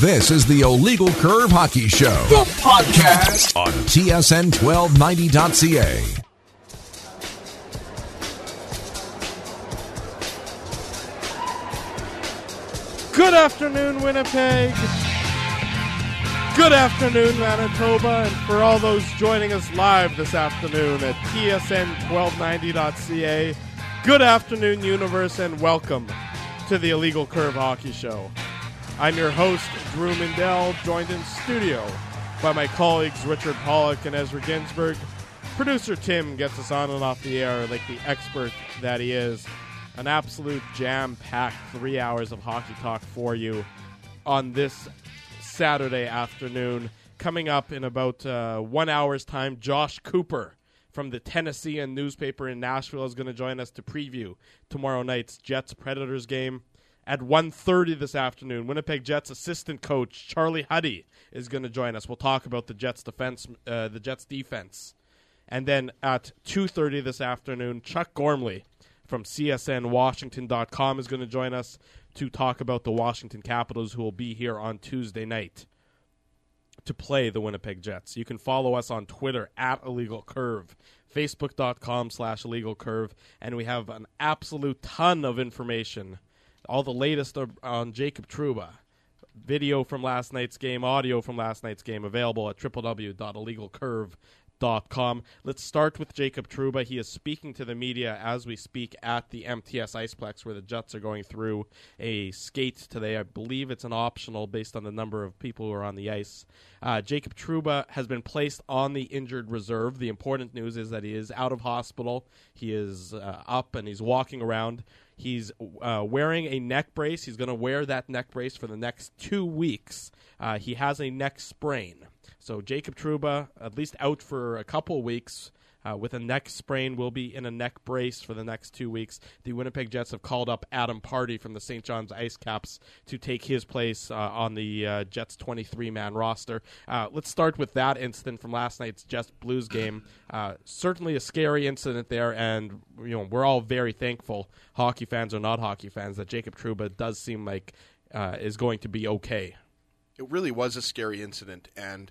This is the Illegal Curve Hockey Show, the podcast on TSN1290.ca. Good afternoon, Winnipeg. Good afternoon, Manitoba. And for all those joining us live this afternoon at TSN1290.ca, good afternoon, universe, and welcome to the Illegal Curve Hockey Show. I'm your host, Drew Mindell, joined in studio by my colleagues Richard Pollock and Ezra Ginsburg. Producer Tim gets us on and off the air like the expert that he is. An absolute jam-packed 3 hours of hockey talk for you on this Saturday afternoon. Coming up in about 1 hour's time, Josh Cooper from the Tennessean newspaper in Nashville is going to join us to preview tomorrow night's Jets-Predators game. At 1:30 this afternoon, Winnipeg Jets assistant coach Charlie Huddy is going to join us. We'll talk about the Jets defense. And then at 2:30 this afternoon, Chuck Gormley from CSNWashington.com is going to join us to talk about the Washington Capitals, who will be here on Tuesday night to play the Winnipeg Jets. You can follow us on Twitter at Illegal Curve, Facebook.com/Illegal Curve, and we have an absolute ton of information. All the latest on Jacob Trouba. Video from last night's game, audio from last night's game, available at www.illegalcurve.com. Let's start with Jacob Trouba. He is speaking to the media as we speak at the MTS Iceplex, where the Jets are going through a skate today. I believe it's an optional based on the number of people who are on the ice. Jacob Trouba has been placed on the injured reserve. The important news is that he is out of hospital. He is up and he's walking around. He's wearing a neck brace. He's going to wear that neck brace for the next 2 weeks. He has a neck sprain. So Jacob Trouba, at least out for a couple weeks with a neck sprain, will be in a neck brace for the next 2 weeks. The Winnipeg Jets have called up Adam Pardy from the St. John's Ice Caps to take his place on the Jets 23-man roster. Let's start with that incident from last night's Jets Blues game. Certainly a scary incident there, and we're all very thankful, hockey fans or not hockey fans, that Jacob Trouba does seem like is going to be okay. It really was a scary incident, and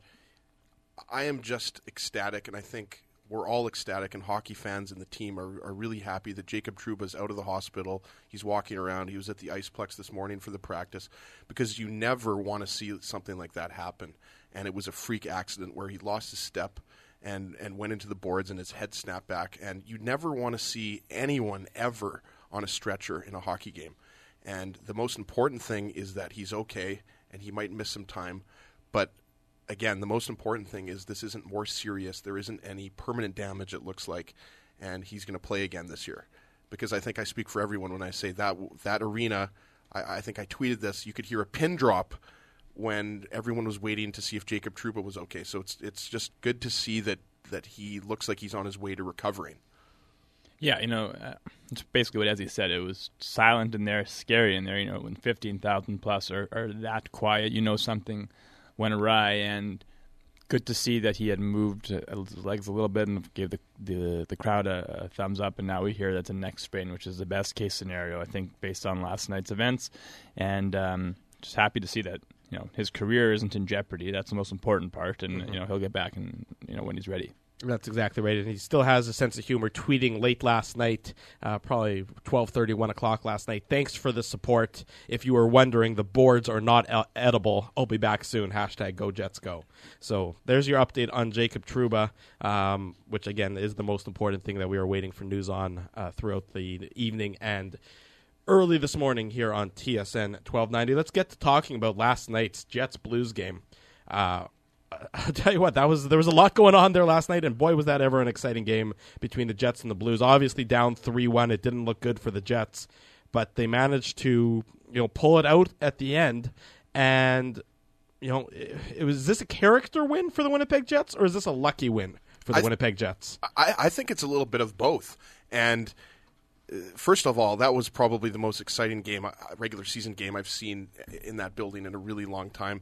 I am just ecstatic, and I think we're all ecstatic, and hockey fans and the team are really happy that Jacob Trouba's out of the hospital. He's walking around. He was at the Iceplex this morning for the practice, because you never want to see something like that happen. And it was a freak accident where he lost his step and went into the boards and his head snapped back. And you never want to see anyone ever on a stretcher in a hockey game. And the most important thing is that he's okay, and he might miss some time. But again, the most important thing is this isn't more serious. There isn't any permanent damage, it looks like, and he's going to play again this year. Because I think I speak for everyone when I say that arena, I think I tweeted this, you could hear a pin drop when everyone was waiting to see if Jacob Trouba was okay. So it's just good to see that he looks like he's on his way to recovering. Yeah, it's basically what Ezzy said. It was silent in there, scary in there. When 15,000 plus are that quiet, something went awry, and good to see that he had moved his legs a little bit and gave the crowd a thumbs up, and now we hear that's a neck sprain, which is the best case scenario, I think, based on last night's events, and just happy to see that his career isn't in jeopardy. That's the most important part, and he'll get back and when he's ready. That's exactly right, and he still has a sense of humor, tweeting late last night, probably 12:30, 1 o'clock last night. Thanks for the support. If you were wondering, the boards are not edible. I'll be back soon. #GoJetsGo. So there's your update on Jacob Trouba, which, again, is the most important thing that we are waiting for news on throughout the evening and early this morning here on TSN 1290. Let's get to talking about last night's Jets-Blues game. I'll tell you what, there was a lot going on there last night, and boy, was that ever an exciting game between the Jets and the Blues. Obviously down 3-1, it didn't look good for the Jets, but they managed to pull it out at the end. And is this a character win for the Winnipeg Jets, or is this a lucky win for the Winnipeg Jets? I think it's a little bit of both. And first of all, that was probably the most exciting game, regular season game I've seen in that building in a really long time.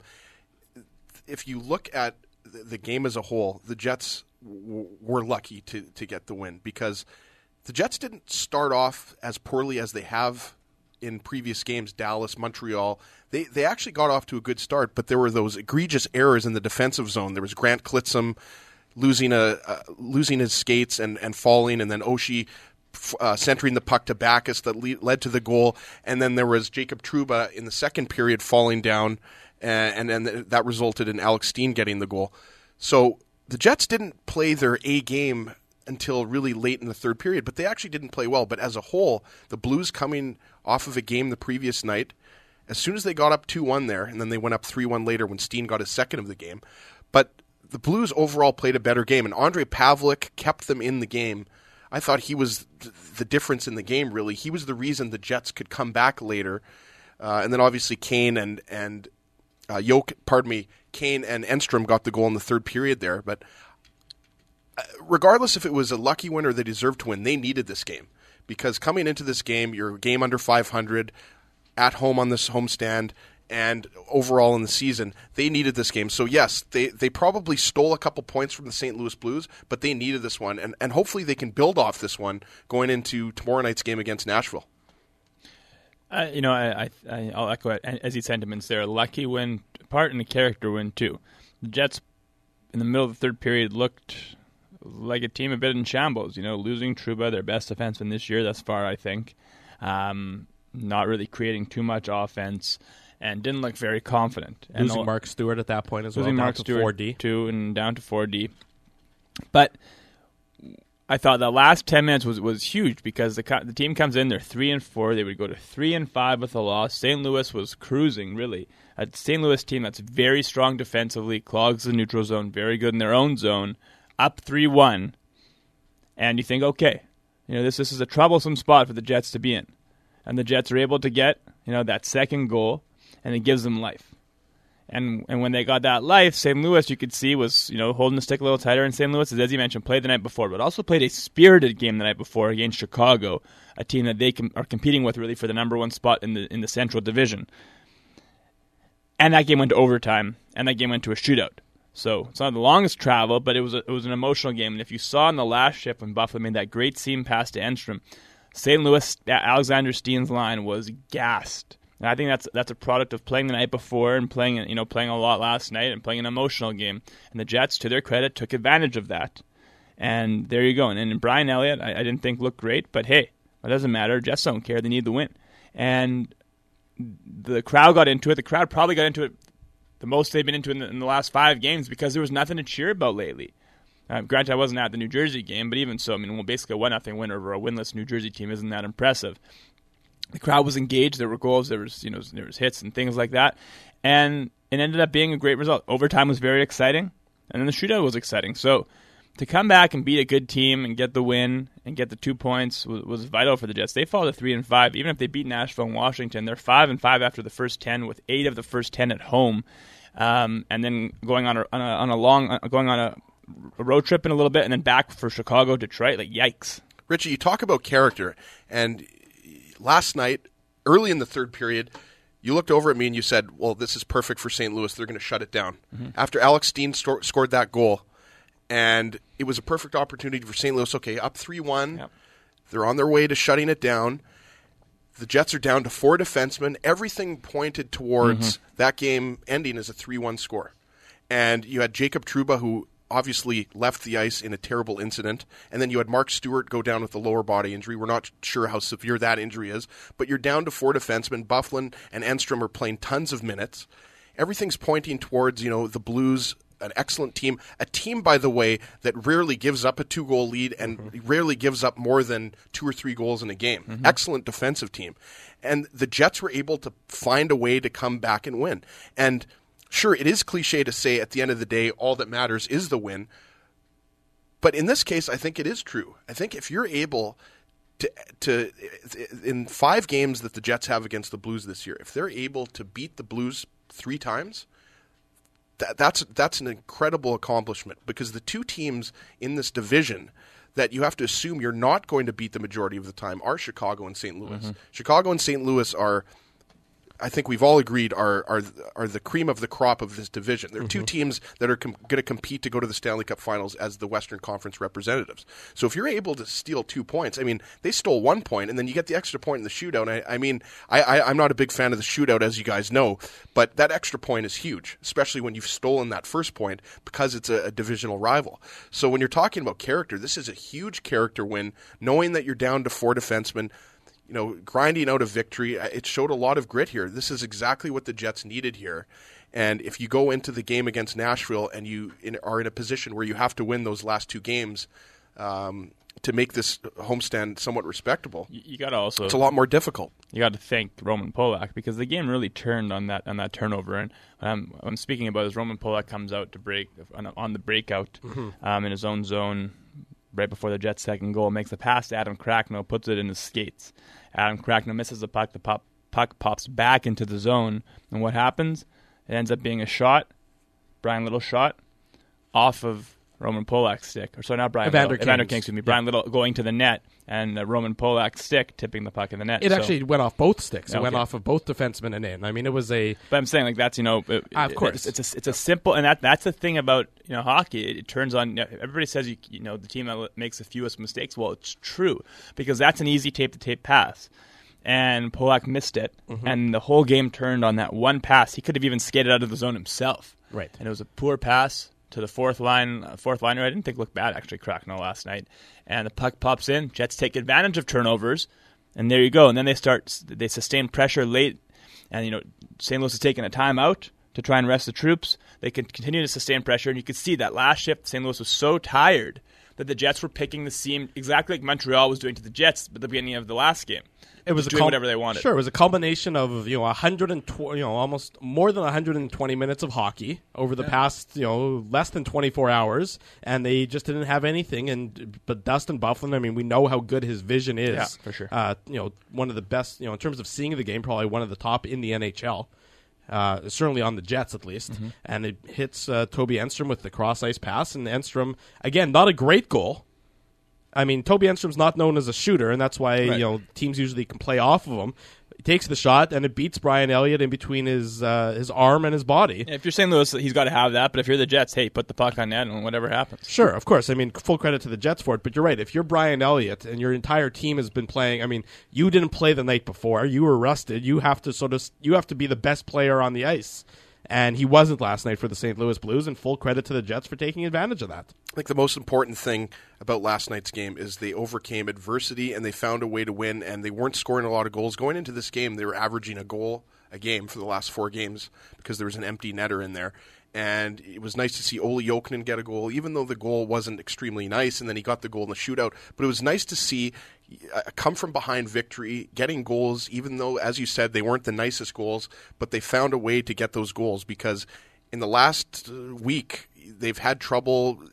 If you look at the game as a whole, the Jets were lucky to get the win, because the Jets didn't start off as poorly as they have in previous games, Dallas, Montreal, they actually got off to a good start, but there were those egregious errors in the defensive zone. There was Grant Klitzum losing his skates and falling, and then Oshie centering the puck to Backus that led to the goal, and then there was Jacob Trouba in the second period falling down, and that resulted in Alex Steen getting the goal. So the Jets didn't play their A game until really late in the third period, but they actually didn't play well. But as a whole, the Blues coming off of a game the previous night, as soon as they got up 2-1 there, and then they went up 3-1 later when Steen got his second of the game, but the Blues overall played a better game, and Andrei Pavlik kept them in the game. I thought he was the difference in the game, really. He was the reason the Jets could come back later. And then obviously Kane and Enstrom got the goal in the third period there. But regardless if it was a lucky win or they deserved to win, they needed this game. Because coming into this game, you're a game under 500, at home on this homestand, and overall in the season, they needed this game. So yes, they probably stole a couple points from the St. Louis Blues, but they needed this one. And hopefully they can build off this one going into tomorrow night's game against Nashville. I'll echo Ezzy's sentiments there. A lucky win, part and a character win too. The Jets, in the middle of the third period, looked like a team a bit in shambles. Losing Trouba, their best defenseman this year thus far, I think. Not really creating too much offense. And didn't look very confident. Losing Mark Stewart at that point as well, down Mark to Stewart 4D. Too, and down to 4D. But I thought the last 10 minutes was huge because the team comes in, they're 3-4. They would go to 3-5 with a loss. St. Louis was cruising, really. A St. Louis team that's very strong defensively, clogs the neutral zone, very good in their own zone, up 3-1. And you think, okay, this is a troublesome spot for the Jets to be in. And the Jets are able to get, that second goal. And it gives them life. And when they got that life, St. Louis, you could see, was holding the stick a little tighter. And St. Louis, as you mentioned, played the night before, but also played a spirited game the night before against Chicago, a team that they are competing with really for the number one spot in the Central Division. And that game went to overtime, and that game went to a shootout. So it's not the longest travel, but it was an emotional game. And if you saw in the last shift when Buffalo made that great seam pass to Enstrom, St. Louis, Alexander Steen's line was gassed. And I think that's a product of playing the night before and playing a lot last night and playing an emotional game. And the Jets, to their credit, took advantage of that. And there you go. And Brian Elliott, I didn't think looked great, but hey, it doesn't matter. Jets don't care. They need the win. And the crowd got into it. The crowd probably got into it the most they've been into in the last 5 games because there was nothing to cheer about lately. Granted, I wasn't at the New Jersey game, but even so, basically a 1-0 win over a winless New Jersey team isn't that impressive. The crowd was engaged. There were goals. There was hits and things like that, and it ended up being a great result. Overtime was very exciting, and then the shootout was exciting. So to come back and beat a good team and get the win and get the 2 points was vital for the Jets. They fall to 3-5. Even if they beat Nashville and Washington, they're 5-5 after the first 10, with 8 of the first 10 at home, and then going on a road trip in a little bit, and then back for Chicago, Detroit. Like, yikes. Richie, you talk about character, and last night, early in the third period, you looked over at me and you said, well, this is perfect for St. Louis. They're going to shut it down. Mm-hmm. After Alex Steen scored that goal, and it was a perfect opportunity for St. Louis. Okay, up 3-1. Yep. They're on their way to shutting it down. The Jets are down to 4 defensemen. Everything pointed towards that game ending as a 3-1 score. And you had Jacob Trouba, who obviously left the ice in a terrible incident, and then you had Mark Stewart go down with a lower body injury. We're not sure how severe that injury is, but you're down to 4 defensemen. Byfuglien and Enstrom are playing tons of minutes. Everything's pointing towards, the Blues, an excellent team. A team, by the way, that rarely gives up a 2-goal lead and rarely gives up more than 2 or 3 goals in a game. Mm-hmm. Excellent defensive team. And the Jets were able to find a way to come back and win. And sure, it is cliche to say at the end of the day, all that matters is the win. But in this case, I think it is true. I think if you're able to in 5 games that the Jets have against the Blues this year, if they're able to beat the Blues 3 times, that's an incredible accomplishment, because the 2 teams in this division that you have to assume you're not going to beat the majority of the time are Chicago and St. Louis. Mm-hmm. Chicago and St. Louis are I think we've all agreed are the cream of the crop of this division. There are two teams that are going to compete to go to the Stanley Cup Finals as the Western Conference representatives. So if you're able to steal 2 points, I mean, they stole 1 point, and then you get the extra point in the shootout. I'm not a big fan of the shootout, as you guys know, but that extra point is huge, especially when you've stolen that first point because it's a divisional rival. So when you're talking about character, this is a huge character win, knowing that you're down to 4 defensemen, grinding out a victory. It showed a lot of grit here. This is exactly what the Jets needed here. And if you go into the game against Nashville and you are in a position where you have to win those last 2 games to make this homestand somewhat respectable, you got to also, it's a lot more difficult. You got to thank Roman Polak because the game really turned on that turnover. And I'm speaking about as Roman Polak comes out to break on the breakout in his own zone right before the Jets' second goal, makes a pass to Adam Cracknell, puts it in his skates. Adam Cracknell misses the puck. The puck pops back into the zone. And what happens? It ends up being a shot, Brian Little shot, off of Roman Polak's stick. Or sorry, not Brian Little. Evander King, excuse me. Brian Little going to the net, and Roman Polak's stick tipping the puck in the net. It actually went off both sticks. It went off of both defensemen and in. I mean, it was a... But I'm saying, that's, of course. It's a simple... And that's the thing about, hockey. It turns on... Everybody says, the team that makes the fewest mistakes. Well, it's true. Because that's an easy tape-to-tape pass. And Polak missed it. And the whole game turned on that one pass. He could have even skated out of the zone himself. Right. And it was a poor pass to the fourth liner. I didn't think looked bad, actually, Cracknell last night. And the puck pops in. Jets take advantage of turnovers. And there you go. And then they sustain pressure late. And, St. Louis is taking a timeout to try and rest the troops. They can continue to sustain pressure. And you could see that last shift, St. Louis was so tired that the Jets were picking the seam exactly like Montreal was doing to the Jets at the beginning of the last game. It was doing whatever they wanted. Sure, it was a culmination of 120, almost more than 120 minutes of hockey over the past less than 24 hours, and they just didn't have anything. But Dustin Byfuglien, I mean, we know how good his vision is. Yeah, for sure. One of the best, in terms of seeing the game, probably one of the top in the NHL. Certainly on the Jets, at least. And it hits Toby Enstrom with the cross-ice pass, and Enstrom, again, not a great goal. I mean, Toby Enstrom's not known as a shooter, and that's why teams usually can play off of him. He takes the shot, and it beats Brian Elliott in between his arm and his body. Yeah, if you're St. Louis, he's got to have that. But if you're the Jets, hey, put the puck on net and whatever happens. Sure, of course. I mean, full credit to the Jets for it. But you're right. If you're Brian Elliott and your entire team has been playing, I mean, you didn't play the night before. You were rested. You have to be the best player on the ice. And he wasn't last night for the St. Louis Blues, and full credit to the Jets for taking advantage of that. I think the most important thing about last night's game is they overcame adversity and they found a way to win, and they weren't scoring a lot of goals. Going into this game, they were averaging a goal a game for the last 4 games because there was an empty netter in there. And it was nice to see Olli Jokinen get a goal, even though the goal wasn't extremely nice, and then he got the goal in the shootout. But it was nice to see a come-from-behind victory, getting goals, even though, as you said, they weren't the nicest goals, but they found a way to get those goals because in the last week, they've had trouble,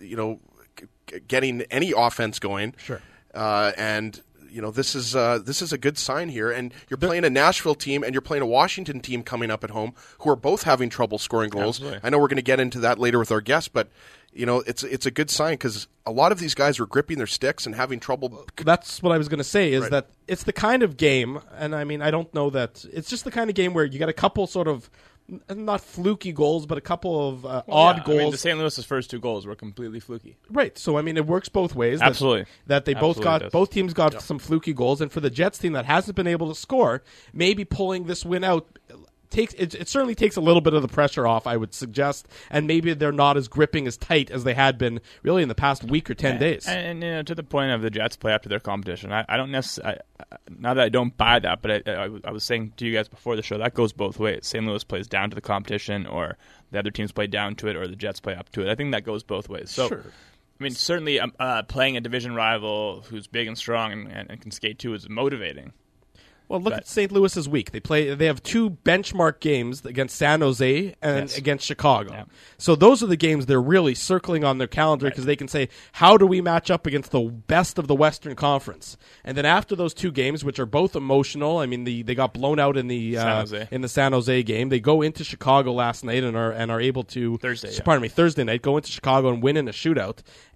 getting any offense going. Sure. And this is a good sign here, and you're playing a Nashville team and you're playing a Washington team coming up at home who are both having trouble scoring goals. Absolutely. I know we're going to get into that later with our guests, but it's a good sign because a lot of these guys were gripping their sticks and having trouble. That's what I was going to say is that it's the kind of game, and I mean, I don't know that it's just the kind of game where you got a couple sort of not fluky goals, but a couple of odd goals. I mean, the St. Louis's first 2 goals were completely fluky. Right. So I mean, it works both ways. Absolutely. That they both teams got some fluky goals, and for the Jets team that hasn't been able to score, maybe pulling this win out it certainly takes a little bit of the pressure off, I would suggest, and maybe they're not as gripping as tight as they had been really in the past week or 10 days. And to the point of the Jets play after their competition, I don't necessarily. Not that I don't buy that, but I was saying to you guys before the show that goes both ways. St. Louis plays down to the competition, or the other teams play down to it, or the Jets play up to it. I think that goes both ways. So, sure. I mean, certainly playing a division rival who's big and strong and can skate too is motivating. Well, look at St. Louis's week. They have 2 benchmark games against San Jose and against Chicago. Yeah. So those are the games they're really circling on their calendar because they can say, how do we match up against the best of the Western Conference? And then after those 2 games, which are both emotional, I mean, they got blown out in the San Jose game. They go into Chicago last night and are able to Thursday night go into Chicago and win in a shootout.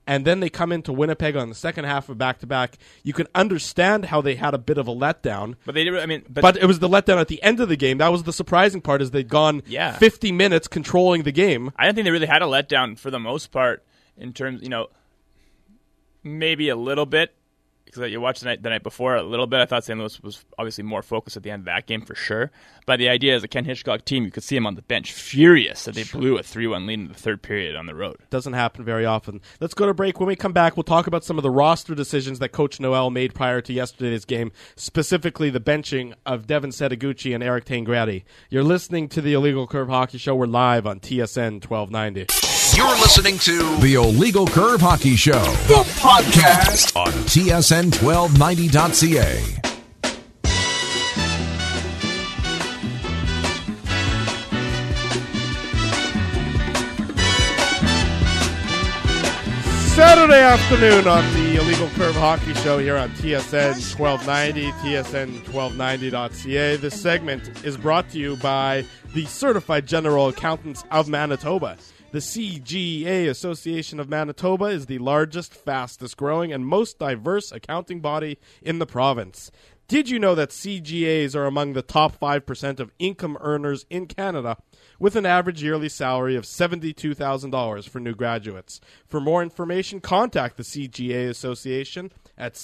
and then they come into Winnipeg on the second half of back-to-back. You can understand how they had a bit of a letdown. But they did. I mean, but it was the letdown at the end of the game. That was the surprising part, is they'd gone 50 minutes controlling the game. I don't think they really had a letdown for the most part in terms, maybe a little bit. Because you watched the night before a little bit. I thought St. Louis was obviously more focused at the end of that game for sure. But the idea is a Ken Hitchcock team, you could see him on the bench furious that they blew a 3-1 lead in the third period on the road. Doesn't happen very often. Let's go to break. When we come back, we'll talk about some of the roster decisions that Coach Noel made prior to yesterday's game, specifically the benching of Devin Setoguchi and Eric Tangradi. You're listening to the Illegal Curve Hockey Show. We're live on TSN 1290. You're listening to the Illegal Curve Hockey Show, the podcast on TSN1290.ca. Saturday afternoon on the Illegal Curve Hockey Show here on TSN 1290, TSN1290.ca. This segment is brought to you by the Certified General Accountants of Manitoba. The CGA Association of Manitoba is the largest, fastest growing, and most diverse accounting body in the province. Did you know that CGAs are among the top 5% of income earners in Canada, with an average yearly salary of $72,000 for new graduates? For more information, contact the CGA Association at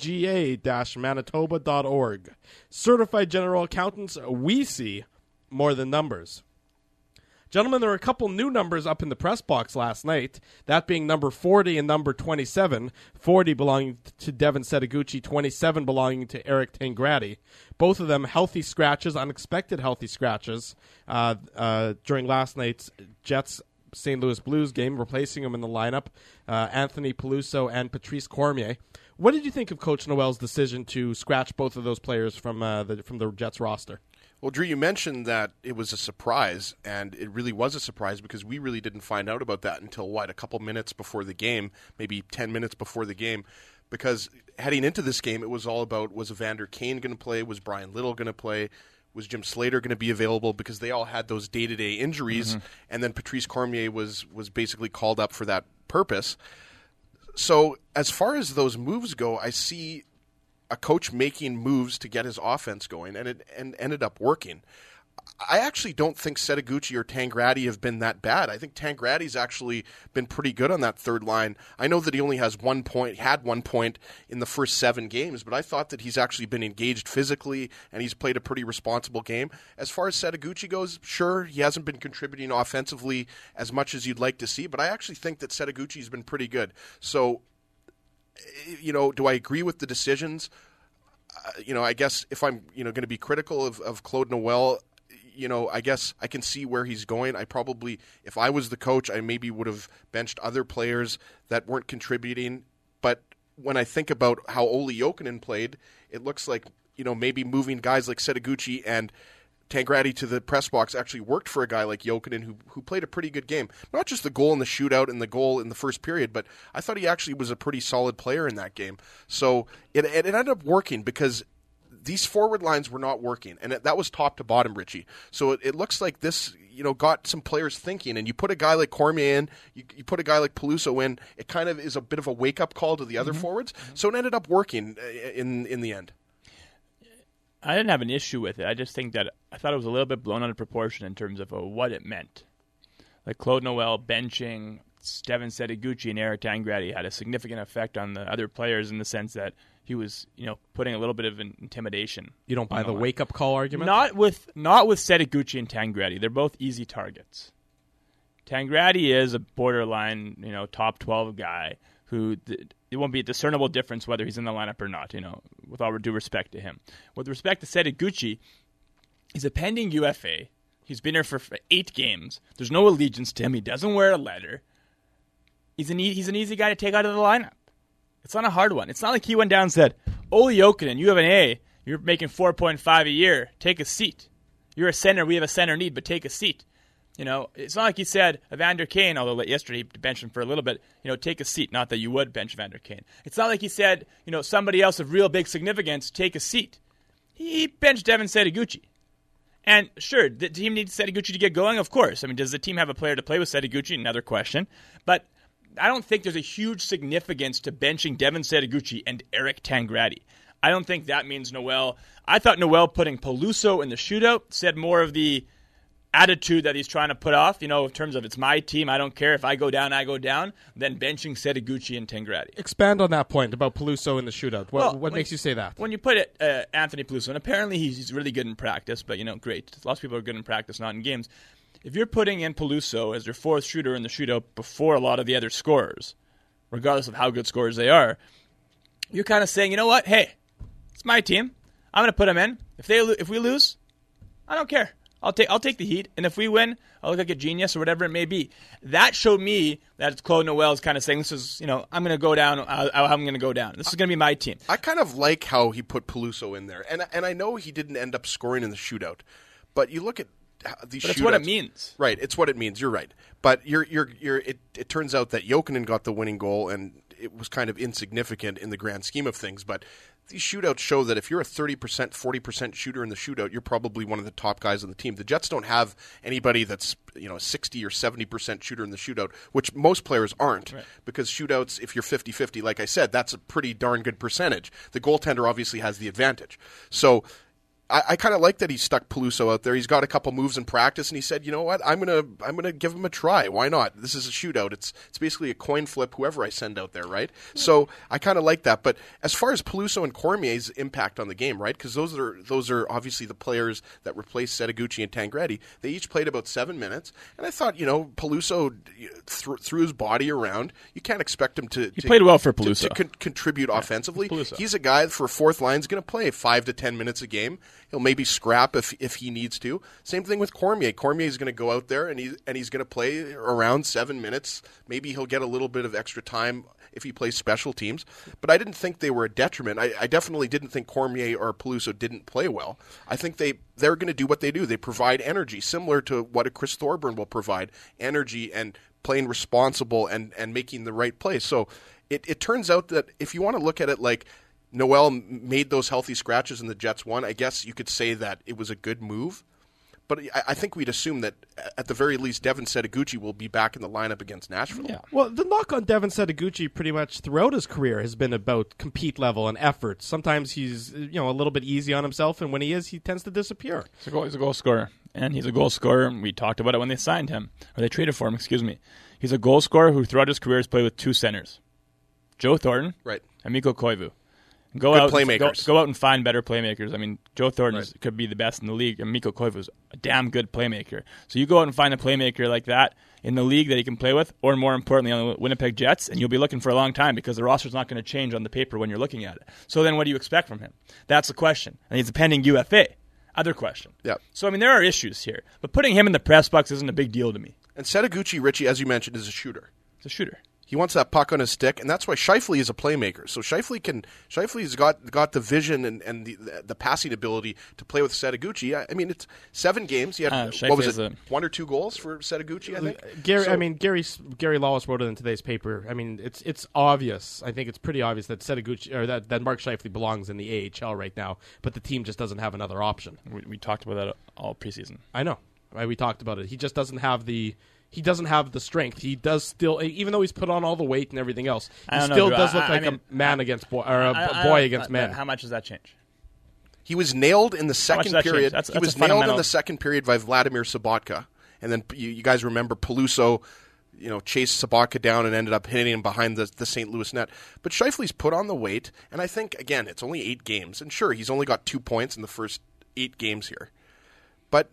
cga-manitoba.org. Certified General Accountants, we see more than numbers. Gentlemen, there were a couple new numbers up in the press box last night, that being number 40 and number 27, 40 belonging to Devin Setoguchi, 27 belonging to Eric Tangradi. Both of them healthy scratches, unexpected healthy scratches during last night's Jets-St. Louis Blues game, replacing them in the lineup, Anthony Peluso and Patrice Cormier. What did you think of Coach Noel's decision to scratch both of those players from the Jets roster? Well, Drew, you mentioned that it was a surprise, and it really was a surprise because we really didn't find out about that until, a couple minutes before the game, maybe 10 minutes before the game, because heading into this game, it was all about, was Evander Kane going to play, was Brian Little going to play, was Jim Slater going to be available, because they all had those day-to-day injuries, and then Patrice Cormier was basically called up for that purpose. So as far as those moves go, I see a coach making moves to get his offense going, and it ended up working. I actually don't think Setoguchi or Tangradi have been that bad. I think Tangradi's actually been pretty good on that third line. I know that he only has 1 point, had 1 point in the first 7 games, but I thought that he's actually been engaged physically, and he's played a pretty responsible game. As far as Setoguchi goes, sure, he hasn't been contributing offensively as much as you'd like to see, but I actually think that Setoguchi's been pretty good. So, do I agree with the decisions? I guess if I'm, going to be critical of Claude Noel, I guess I can see where he's going. I probably, if I was the coach, I maybe would have benched other players that weren't contributing. But when I think about how Olli Jokinen played, it looks like, maybe moving guys like Setoguchi and Tangradi to the press box actually worked for a guy like Jokinen who played a pretty good game. Not just the goal in the shootout and the goal in the first period, but I thought he actually was a pretty solid player in that game. So it ended up working because these forward lines were not working, and that was top to bottom, Richie. So it looks like this, got some players thinking, and you put a guy like Cormier in, you put a guy like Peluso in, it kind of is a bit of a wake-up call to the other forwards. So it ended up working in the end. I didn't have an issue with it. I just think that I thought it was a little bit blown out of proportion in terms of what it meant. Like Claude Noel benching Devin Setoguchi and Eric Tangradi had a significant effect on the other players in the sense that he was, putting a little bit of intimidation. You don't buy the wake-up call argument? Not with Setoguchi and Tangradi. They're both easy targets. Tangradi is a borderline, top 12 guy who it won't be a discernible difference whether he's in the lineup or not, with all due respect to him. With respect to Setoguchi, he's a pending UFA. He's been here for 8 games. There's no allegiance to him. He doesn't wear a letter. He's an easy guy to take out of the lineup. It's not a hard one. It's not like he went down and said, Olli Jokinen, you have an A. You're making 4.5 a year. Take a seat. You're a center. We have a center need, but take a seat. It's not like he said, Evander Kane, although yesterday he benched him for a little bit, take a seat. Not that you would bench Evander Kane. It's not like he said, somebody else of real big significance, take a seat. He benched Devin Setoguchi. And sure, the team needs Setoguchi to get going, of course. I mean, does the team have a player to play with Setoguchi? Another question. But I don't think there's a huge significance to benching Devin Setoguchi and Eric Tangradi. I don't think that means Noel. I thought Noel putting Peluso in the shootout said more of the attitude that he's trying to put off, in terms of it's my team, I don't care if I go down, than benching Setoguchi and Tangradi. Expand on that point about Peluso in the shootout. What makes you say that? When you put it, Anthony Peluso, and apparently he's really good in practice, but great. Lots of people are good in practice, not in games. If you're putting in Peluso as your fourth shooter in the shootout before a lot of the other scorers, regardless of how good scorers they are, you're kind of saying, you know what? Hey, it's my team. I'm going to put them in. If we lose, I don't care. I'll take the heat, and if we win, I'll look like a genius or whatever it may be. That showed me that Claude Noel is kind of saying, this is, I'm going to go down, I'm going to go down. This is going to be my team. I kind of like how he put Peluso in there, and I know he didn't end up scoring in the shootout, but you look at these shootouts. But it's what it means. Right, it's what it means. You're right. But it turns out that Jokinen got the winning goal, and it was kind of insignificant in the grand scheme of things, but these shootouts show that if you're a 30%, 40% shooter in the shootout, you're probably one of the top guys on the team. The Jets don't have anybody that's a 60 or 70% shooter in the shootout, which most players aren't, right. Because shootouts, if you're 50-50, like I said, that's a pretty darn good percentage. The goaltender obviously has the advantage. So I kind of like that he stuck Peluso out there. He's got a couple moves in practice, and he said, you know what, I'm gonna give him a try. Why not? This is a shootout. It's basically a coin flip, whoever I send out there, right? So I kind of like that. But as far as Peluso and Cormier's impact on the game, right, because those are obviously the players that replaced Setoguchi and Tangradi. They each played about 7 minutes, and I thought, Peluso threw his body around. You can't expect him to played well for Peluso to contribute offensively. He's a guy for fourth line is going to play 5 to 10 minutes a game. He'll maybe scrap if he needs to. Same thing with Cormier. Cormier is going to go out there and he's going to play around 7 minutes. Maybe he'll get a little bit of extra time if he plays special teams. But I didn't think they were a detriment. I definitely didn't think Cormier or Peluso didn't play well. I think they're going to do what they do. They provide energy, similar to what a Chris Thorburn will provide, energy and playing responsible and making the right play. So it turns out that if you want to look at it like Noel made those healthy scratches and the Jets won, I guess you could say that it was a good move. But I think we'd assume that at the very least Devin Setoguchi will be back in the lineup against Nashville. Yeah. Well, the knock on Devin Setoguchi pretty much throughout his career has been about compete level and effort. Sometimes he's a little bit easy on himself, and when he is, he tends to disappear. He's a goal scorer, and he's a goal scorer. We talked about it when they signed him, or they traded for him, excuse me. He's a goal scorer who throughout his career has played with two centers, Joe Thornton and Mikko Koivu. Go out and find better playmakers. I mean, Joe Thornton could be the best in the league, and Mikko Koivu is a damn good playmaker. So you go out and find a playmaker like that in the league that he can play with, or more importantly, on the Winnipeg Jets, and you'll be looking for a long time because the roster's not going to change on the paper when you're looking at it. So then what do you expect from him? That's the question. And he's a pending UFA. Other question. Yeah. So, I mean, there are issues here. But putting him in the press box isn't a big deal to me. And Setoguchi, Richie, as you mentioned, is a shooter. He's a shooter. He wants that puck on his stick, and that's why Scheifele is a playmaker. So Scheifele's got the vision and the passing ability to play with Setoguchi. I mean, it's 7 games. He had what was it, 1 or 2 goals for Setoguchi? I think. Gary Lawless wrote it in today's paper. I mean, it's obvious. I think it's pretty obvious that Setoguchi or that Mark Scheifele belongs in the AHL right now, but the team just doesn't have another option. We talked about that all preseason. I know. We talked about it. He just doesn't have the. He doesn't have the strength. He does still, even though he's put on all the weight and everything else, he still does look like a man against boy, or a boy against man. How much does that change? He was nailed in the second period. He was nailed in the second period by Vladimir Sobotka, and then you guys remember Peluso, chased Sobotka down and ended up hitting him behind the St. Louis net. But Scheifele's put on the weight, and I think again it's only 8 games, and sure he's only got 2 points in the first 8 games here. But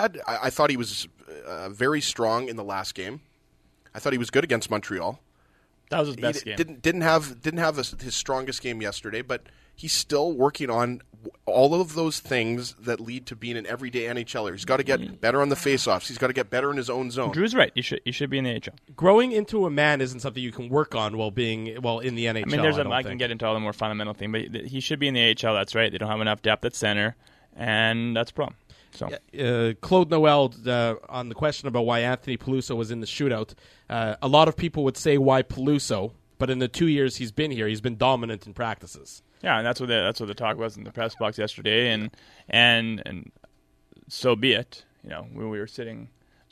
I thought he was very strong in the last game. I thought he was good against Montreal. That was his best game. Didn't have his strongest game yesterday, but he's still working on all of those things that lead to being an everyday NHLer. He's got to get better on the faceoffs. He's got to get better in his own zone. Drew's right. You should be in the AHL. Growing into a man isn't something you can work on while in the NHL. I can get into all the more fundamental thing, but he should be in the AHL. That's right. They don't have enough depth at center, and that's a problem. So. Claude Noel, on the question about why Anthony Peluso was in the shootout, a lot of people would say why Peluso, but in the 2 years he's been here, he's been dominant in practices. Yeah, and that's what the talk was in the press box yesterday, and so be it. When we were sitting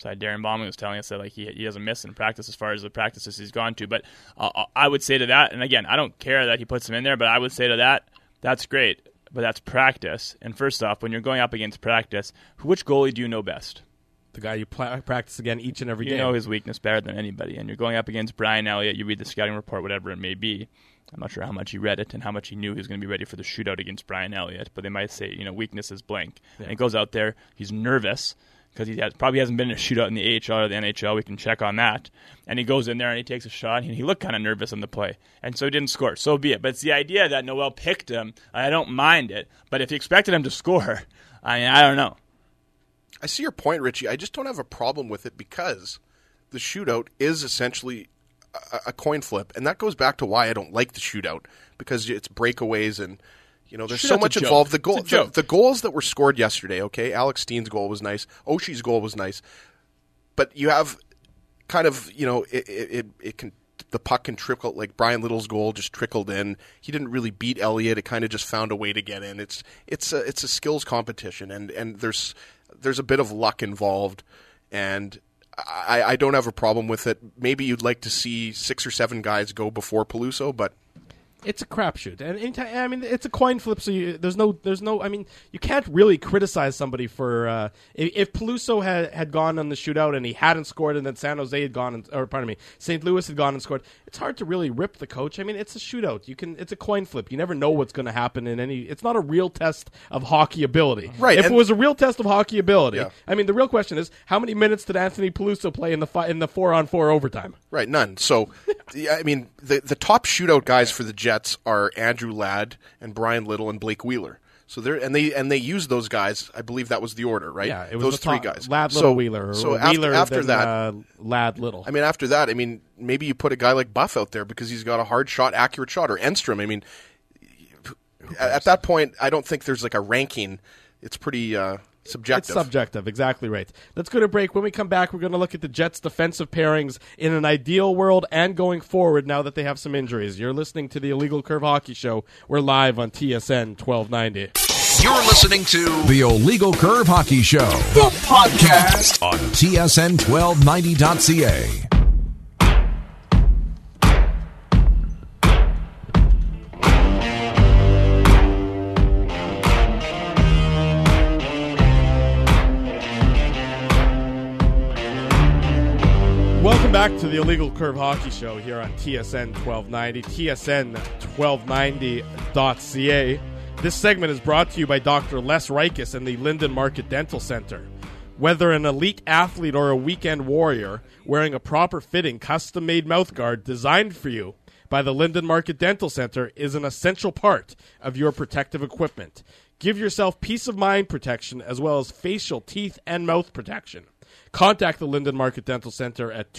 side. Darren Baumann was telling us that like he doesn't miss in practice as far as the practices he's gone to. But I would say to that, and again, I don't care that he puts him in there, but I would say to that, that's great, but that's practice. And first off, when you're going up against practice, which goalie do you know best? The guy you practice again each and every game. You know his weakness better than anybody. And you're going up against Brian Elliott. You read the scouting report, whatever it may be. I'm not sure how much he read it and how much he knew he was going to be ready for the shootout against Brian Elliott. But they might say, weakness is blank. Yeah. And he goes out there. He's nervous because he probably hasn't been in a shootout in the AHL or the NHL. We can check on that. And he goes in there and he takes a shot. And he looked kind of nervous on the play. And so he didn't score. So be it. But it's the idea that Noel picked him. I don't mind it. But if you expected him to score, I don't know. I see your point, Richie. I just don't have a problem with it because the shootout is essentially a coin flip. And that goes back to why I don't like the shootout, because it's breakaways and there's so much involved. The goals that were scored yesterday, okay, Alex Steen's goal was nice. Oshie's goal was nice. But you have kind of, it can, the puck can trickle, like Brian Little's goal just trickled in. He didn't really beat Elliott. It kind of just found a way to get in. It's a skills competition, and there's a bit of luck involved, and I don't have a problem with it. Maybe you'd like to see 6 or 7 guys go before Peluso, but it's a crapshoot, and it's a coin flip. So there's no. I mean, you can't really criticize somebody for if Peluso had gone on the shootout and he hadn't scored, and then St. Louis had gone and scored. It's hard to really rip the coach. I mean, it's a shootout. It's a coin flip. You never know what's going to happen in any. It's not a real test of hockey ability. Right. If it was a real test of hockey ability, yeah. I mean, the real question is how many minutes did Anthony Peluso play in the 4-on-4 overtime? Right, none. So, I mean, the top shootout guys for the Jets are Andrew Ladd and Brian Little and Blake Wheeler. So they used those guys. I believe that was the order, right? Yeah, it was those 3 guys. Ladd, Little, Wheeler. So Wheeler, after then, that, Ladd, Little. I mean, after that, maybe you put a guy like Buff out there because he's got a hard shot, accurate shot, or Enstrom. I mean, at that point, I don't think there's like a ranking. It's pretty subjective. It's subjective, exactly right. Let's go to break. When we come back, we're going to look at the Jets' defensive pairings in an ideal world and going forward now that they have some injuries. You're listening to the Illegal Curve Hockey Show. We're live on TSN 1290. You're listening to the Illegal Curve Hockey Show, the podcast on TSN1290.ca. Welcome back to the Illegal Curve Hockey Show here on TSN 1290, TSN1290.ca. This segment is brought to you by Dr. Les Reiches and the Linden Market Dental Center. Whether an elite athlete or a weekend warrior, wearing a proper fitting, custom-made mouthguard designed for you by the Linden Market Dental Center is an essential part of your protective equipment. Give yourself peace of mind protection as well as facial, teeth, and mouth protection. Contact the Linden Market Dental Center at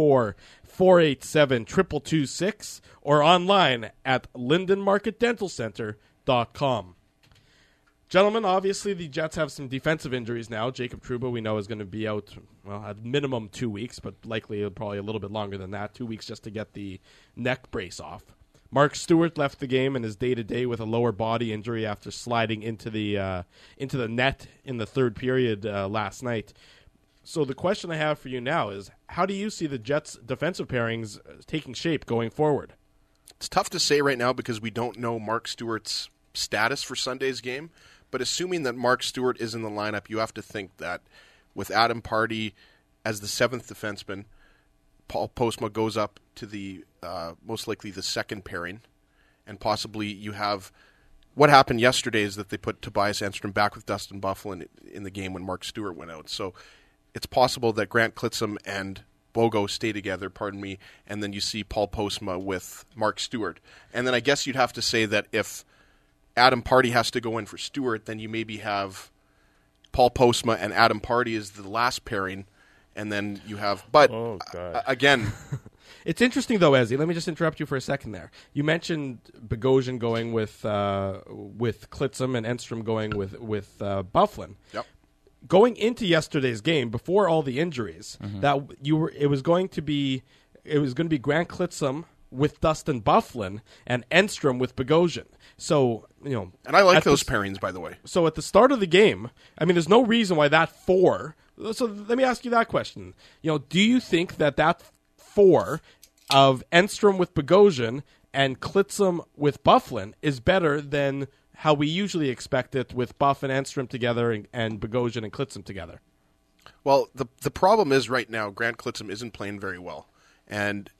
204-487-2226 or online at lindenmarketdentalcenter.com. Gentlemen, obviously the Jets have some defensive injuries now. Jacob Trouba, we know, is going to be out, well, at minimum 2 weeks, but likely probably a little bit longer than that, 2 weeks just to get the neck brace off. Mark Stewart left the game in his day-to-day with a lower body injury after sliding into the net in the third period last night. So the question I have for you now is, how do you see the Jets' defensive pairings taking shape going forward? It's tough to say right now because we don't know Mark Stewart's status for Sunday's game. But assuming that Mark Stewart is in the lineup, you have to think that with Adam Pardy as the 7th defenseman, Paul Postma goes up to the most likely the second pairing, and possibly you have what happened yesterday is that they put Tobias Enstrom back with Dustin Byfuglien in the game when Mark Stewart went out. So it's possible that Grant Klitzum and Bogo stay together, and then you see Paul Postma with Mark Stewart. And then I guess you'd have to say that if Adam Pardy has to go in for Stewart, then you maybe have Paul Postma and Adam Pardy as the last pairing, and then you have... But, again... It's interesting, though, Ezzy. Let me just interrupt you for a second there. You mentioned Bogosian going with Klitzum and Enstrom going with Byfuglien. Yep. Going into yesterday's game, before all the injuries, it was going to be Grant Klitzum with Dustin Byfuglien and Enstrom with Bogosian. So, And I like those pairings, by the way. So at the start of the game, I mean, there's no reason why that four. So let me ask you that question. Do you think that four of Enstrom with Bogosian and Klitzum with Byfuglien is better than how we usually expect it with Buff and Enstrom together and Bogosian and Klitzum together? Well, the problem is right now Grant Klitzum isn't playing very well, and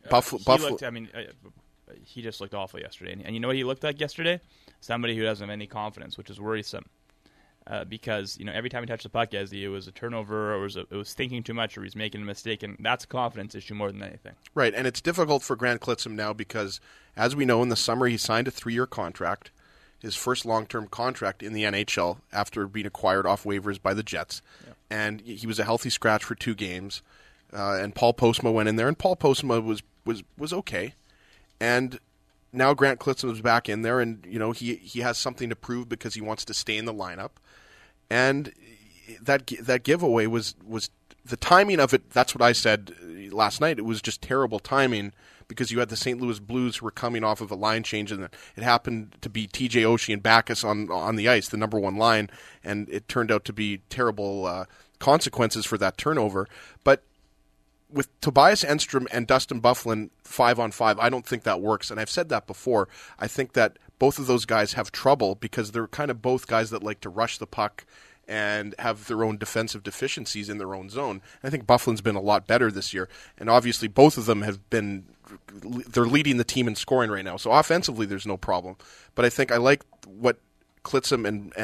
he just looked awful yesterday. And you know what he looked like yesterday? Somebody who doesn't have any confidence, which is worrisome. Because every time he touched the puck, it was a turnover, or it was thinking too much, or he's making a mistake, and that's a confidence issue more than anything. Right, and it's difficult for Grant Klitzum now because, as we know, in the summer he signed a 3-year contract, his first long-term contract in the NHL after being acquired off waivers by the Jets, and he was a healthy scratch for 2 games, and Paul Postma went in there, and Paul Postma was okay, and now Grant Klitzum is back in there, and he has something to prove because he wants to stay in the lineup. And that giveaway was the timing of it. That's what I said last night. It was just terrible timing because you had the St. Louis Blues who were coming off of a line change, and it happened to be TJ Oshie and Backus on the ice, the number 1 line, and it turned out to be terrible consequences for that turnover. But with Tobias Enstrom and Dustin Byfuglien 5-on-5, I don't think that works. And I've said that before. I think that both of those guys have trouble because they're kind of both guys that like to rush the puck and have their own defensive deficiencies in their own zone. I think Byfuglien's been a lot better this year. And obviously both of them they're leading the team in scoring right now. So offensively there's no problem. But I think I like what Klitzum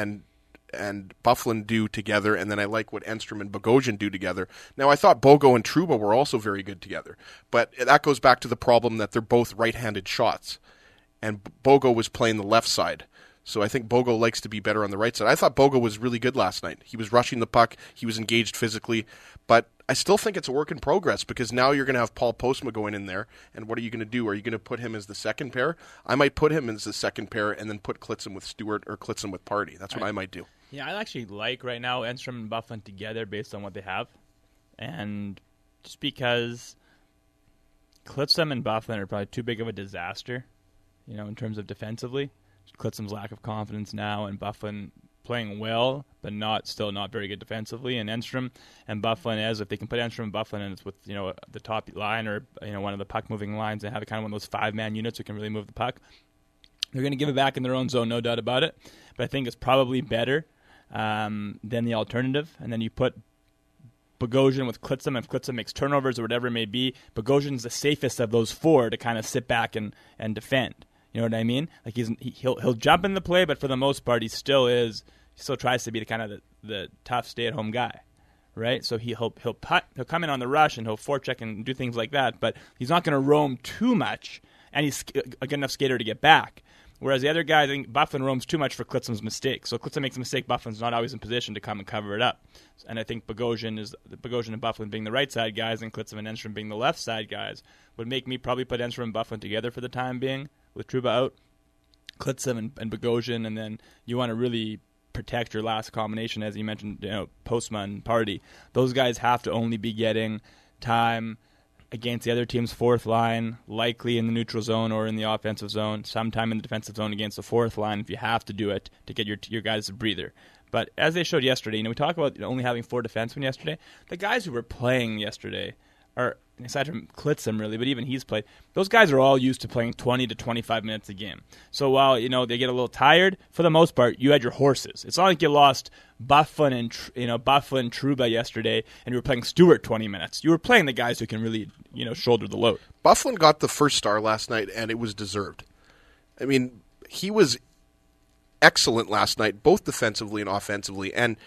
and Byfuglien do together, and then I like what Enstrom and Bogosian do together. Now, I thought Bogo and Trouba were also very good together, but that goes back to the problem that they're both right-handed shots, and Bogo was playing the left side. So I think Bogo likes to be better on the right side. I thought Bogo was really good last night. He was rushing the puck, he was engaged physically, but I still think it's a work in progress because now you're going to have Paul Postma going in there, and what are you going to do? Are you going to put him as the second pair? I might put him as the second pair and then put Klitzum with Stewart or Klitzum with Party. That's what I might do. Yeah, I actually like right now Enstrom and Byfuglien together based on what they have. And just because Klitzum and Byfuglien are probably too big of a disaster, in terms of defensively. Klitzum's lack of confidence now, and Byfuglien playing well, but still not very good defensively. And Enstrom and Byfuglien, as if they can put Enstrom and Byfuglien and it's with the top line or one of the puck moving lines and have kind of one of those 5-man units who can really move the puck, they're going to give it back in their own zone, no doubt about it. But I think it's probably better than the alternative. And then you put Bogosian with Klitzum. If Klitzum makes turnovers or whatever it may be, Bogosian's the safest of those 4 to kind of sit back and defend. You know what I mean? Like he'll jump in the play, but for the most part, he still tries to be the tough stay-at-home guy, right? So he'll come in on the rush and he'll forecheck and do things like that, but he's not going to roam too much, and he's a good enough skater to get back. Whereas the other guy, I think Byfuglien roams too much for Klitzum's mistake. So if Klitzum makes a mistake, Byfuglien's not always in position to come and cover it up. And I think Bogosian and Byfuglien being the right side guys and Klitzum and Enstrom being the left side guys would make me probably put Enstrom and Byfuglien together for the time being with Trouba out, Klitzum and Bogosian, and then you want to really protect your last combination, as you mentioned, Postma and Party. Those guys have to only be getting time against the other team's 4th line, likely in the neutral zone or in the offensive zone, sometime in the defensive zone against the 4th line if you have to do it to get your guys a breather. But as they showed yesterday, we talk about only having 4 defensemen yesterday. The guys who were playing yesterday are, aside from Klitzum really, but even he's played, those guys are all used to playing 20 to 25 minutes a game. So while, they get a little tired, for the most part, you had your horses. It's not like you lost Byfuglien and Trouba yesterday and you were playing Stewart 20 minutes. You were playing the guys who can really, shoulder the load. Byfuglien got the first star last night, and it was deserved. I mean, he was excellent last night, both defensively and offensively. And,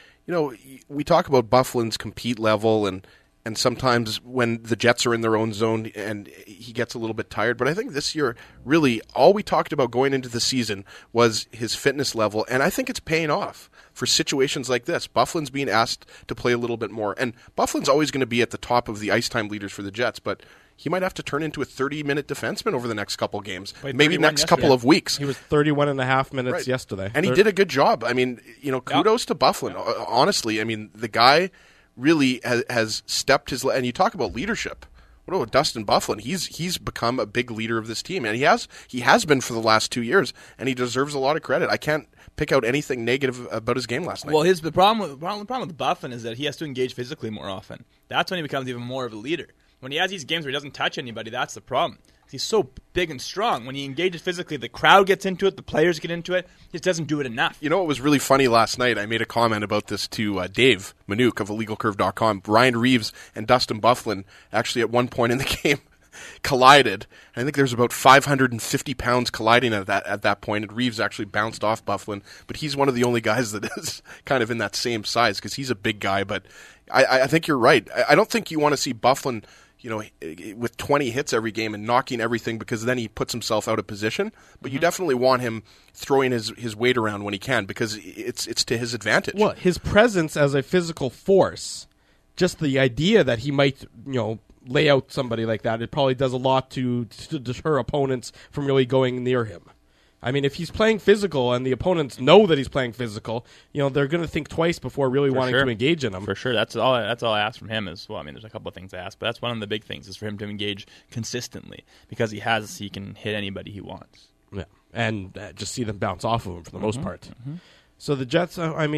we talk about Byfuglien's compete level and sometimes when the Jets are in their own zone and he gets a little bit tired. But I think this year, really, all we talked about going into the season was his fitness level, and I think it's paying off for situations like this. Byfuglien's being asked to play a little bit more, and Byfuglien's always going to be at the top of the ice time leaders for the Jets, but he might have to turn into a 30-minute defenseman over the next couple games, maybe next couple of weeks. He was 31.5 minutes yesterday. And he did a good job. I mean, kudos to Byfuglien. Honestly, I mean, the guy really has stepped his... And you talk about leadership. what about Dustin Byfuglien? He's become a big leader of this team, and he has been for the last 2 years, and he deserves a lot of credit. I can't pick out anything negative about his game last night. Well, the problem with Byfuglien is that he has to engage physically more often. That's when he becomes even more of a leader. When he has these games where he doesn't touch anybody, that's the problem. He's so big and strong. When he engages physically, the crowd gets into it, the players get into it. He just doesn't do it enough. You know what was really funny last night? I made a comment about this to Dave Manouk of IllegalCurve.com. Ryan Reeves and Dustin Byfuglien actually at one point in the game collided. I think there's about 550 pounds colliding at that point, and Reeves actually bounced off Byfuglien. But he's one of the only guys that is kind of in that same size because he's a big guy. But I think you're right. I don't think you want to see Byfuglien, with 20 hits every game and knocking everything because then he puts himself out of position. But you definitely want him throwing his weight around when he can because it's to his advantage. Well, his presence as a physical force, just the idea that he might, lay out somebody like that, it probably does a lot to deter opponents from really going near him. I mean, if he's playing physical and the opponents know that he's playing physical, they're going to think twice before really wanting to engage in him. For sure. That's all I ask from him as well. I mean, there's a couple of things I ask, but that's one of the big things is for him to engage consistently because he can hit anybody he wants. Yeah, and just see them bounce off of him for the most part. Mm-hmm. So the Jets,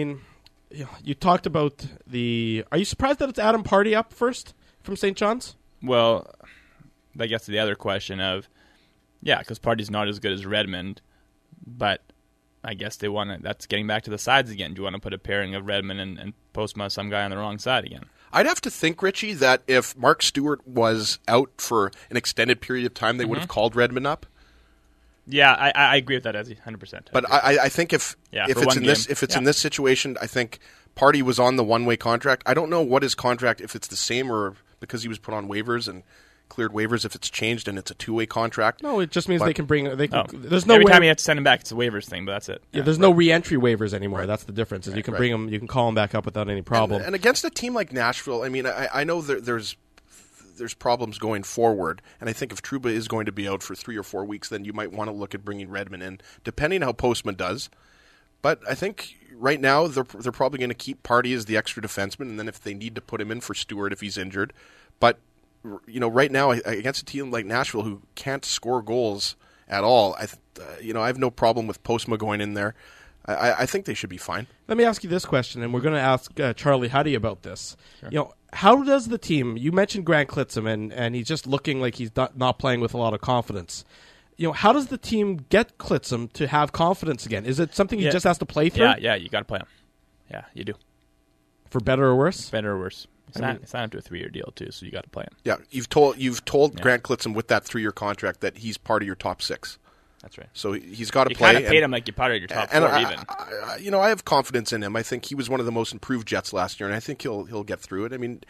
you talked about are you surprised that it's Adam Party up first from St. John's? Well, that gets to the other question of, because Party's not as good as Redmond. But I guess they want to. That's getting back to the sides again. Do you want to put a pairing of Redmond and Postma, some guy on the wrong side again? I'd have to think, Richie, that if Mark Stewart was out for an extended period of time, they would have called Redmond up. Yeah, I agree with that, Ezzy, 100%. But I think if it's in this situation, I think Party was on the one-way contract. I don't know what his contract, if it's the same or because he was put on waivers and cleared waivers, if it's changed and it's a two-way contract. No, it just means they can bring. There's no every time you have to send him back, it's a waivers thing, but that's it. Yeah, there's no re-entry waivers anymore. Right. That's the difference. Is you can bring him, you can call him back up without any problem. And against a team like Nashville, I mean, I know there's problems going forward, and I think if Trouba is going to be out for 3 or 4 weeks, then you might want to look at bringing Redmond in, depending how Postman does. But I think right now they're probably going to keep Party as the extra defenseman, and then if they need to put him in for Stewart if he's injured, but right now against a team like Nashville who can't score goals at all, I have no problem with Postma going in there. I think they should be fine. Let me ask you this question, and we're going to ask Charlie Huddy about this. Sure. How does the team? You mentioned Grant Klitzem, and he's just looking like he's not playing with a lot of confidence. How does the team get Klitzem to have confidence again? Is it something he just has to play through? Yeah, you got to play him. Yeah, you do. For better or worse? Better or worse. Signed up to a 3-year deal too, so you got to play him. Yeah, you've told Grant Klitzem with that 3-year contract that he's part of your top 6. That's right. So he's got to play. You kind of paid him like you're part of your top 4 even. I have confidence in him. I think he was one of the most improved Jets last year, and I think he'll get through it. I mean,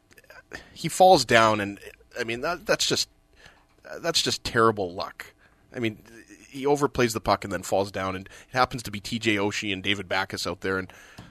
he falls down, and I mean that's just terrible luck. I mean, he overplays the puck and then falls down, and it happens to be TJ Oshie and David Backes out there, and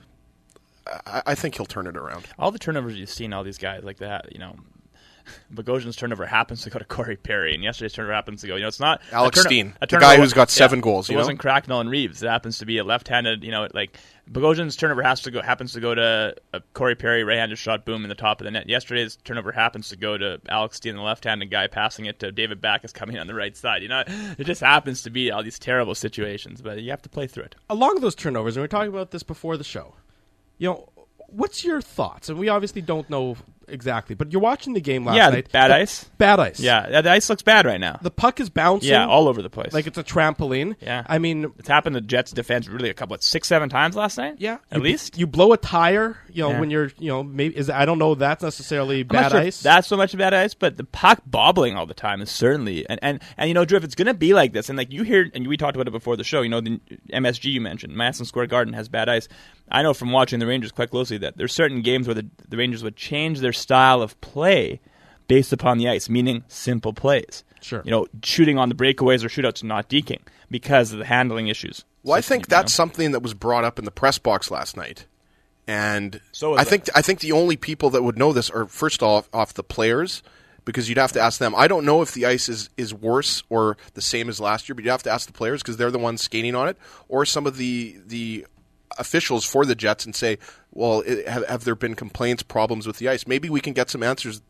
I think he'll turn it around. All the turnovers you've seen, all these guys like that, Bogosian's turnover happens to go to Corey Perry, and yesterday's turnover happens to go. It's not Alex Steen, the guy who's got 7 goals. It wasn't Cracknell and Reeves. It happens to be a left-handed. Like Bogosian's turnover happens to go to Corey Perry, right-handed shot, boom in the top of the net. Yesterday's turnover happens to go to Alex Steen, the left-handed guy, passing it to David Backes coming on the right side. It just happens to be all these terrible situations, but you have to play through it. Along those turnovers, and we were talking about this before the show. What's your thoughts? And we obviously don't know exactly, but you're watching the game last night. Bad ice. Bad ice. Yeah, the ice looks bad right now. The puck is bouncing. Yeah, all over the place. Like it's a trampoline. Yeah. I mean, it's happened to Jets defense really a couple, 6-7 times last night. Yeah, at least you blow a tire. When you're, maybe I don't know. That's necessarily bad ice. That's so much bad ice, but the puck bobbling all the time is certainly and Drew, if it's going to be like this, and like you hear, and we talked about it before the show. The MSG you mentioned, Madison Square Garden has bad ice. I know from watching the Rangers quite closely that there's certain games where the Rangers would change their style of play based upon the ice, meaning simple plays. Sure. Shooting on the breakaways or shootouts, not deking, because of the handling issues. Well, I think that's something that was brought up in the press box last night. And so I think the only people that would know this are, first off the players, because you'd have to ask them. I don't know if the ice is worse or the same as last year, but you have to ask the players because they're the ones skating on it, or some of the officials for the Jets and say, well, have there been complaints, problems with the ice? Maybe we can get some answers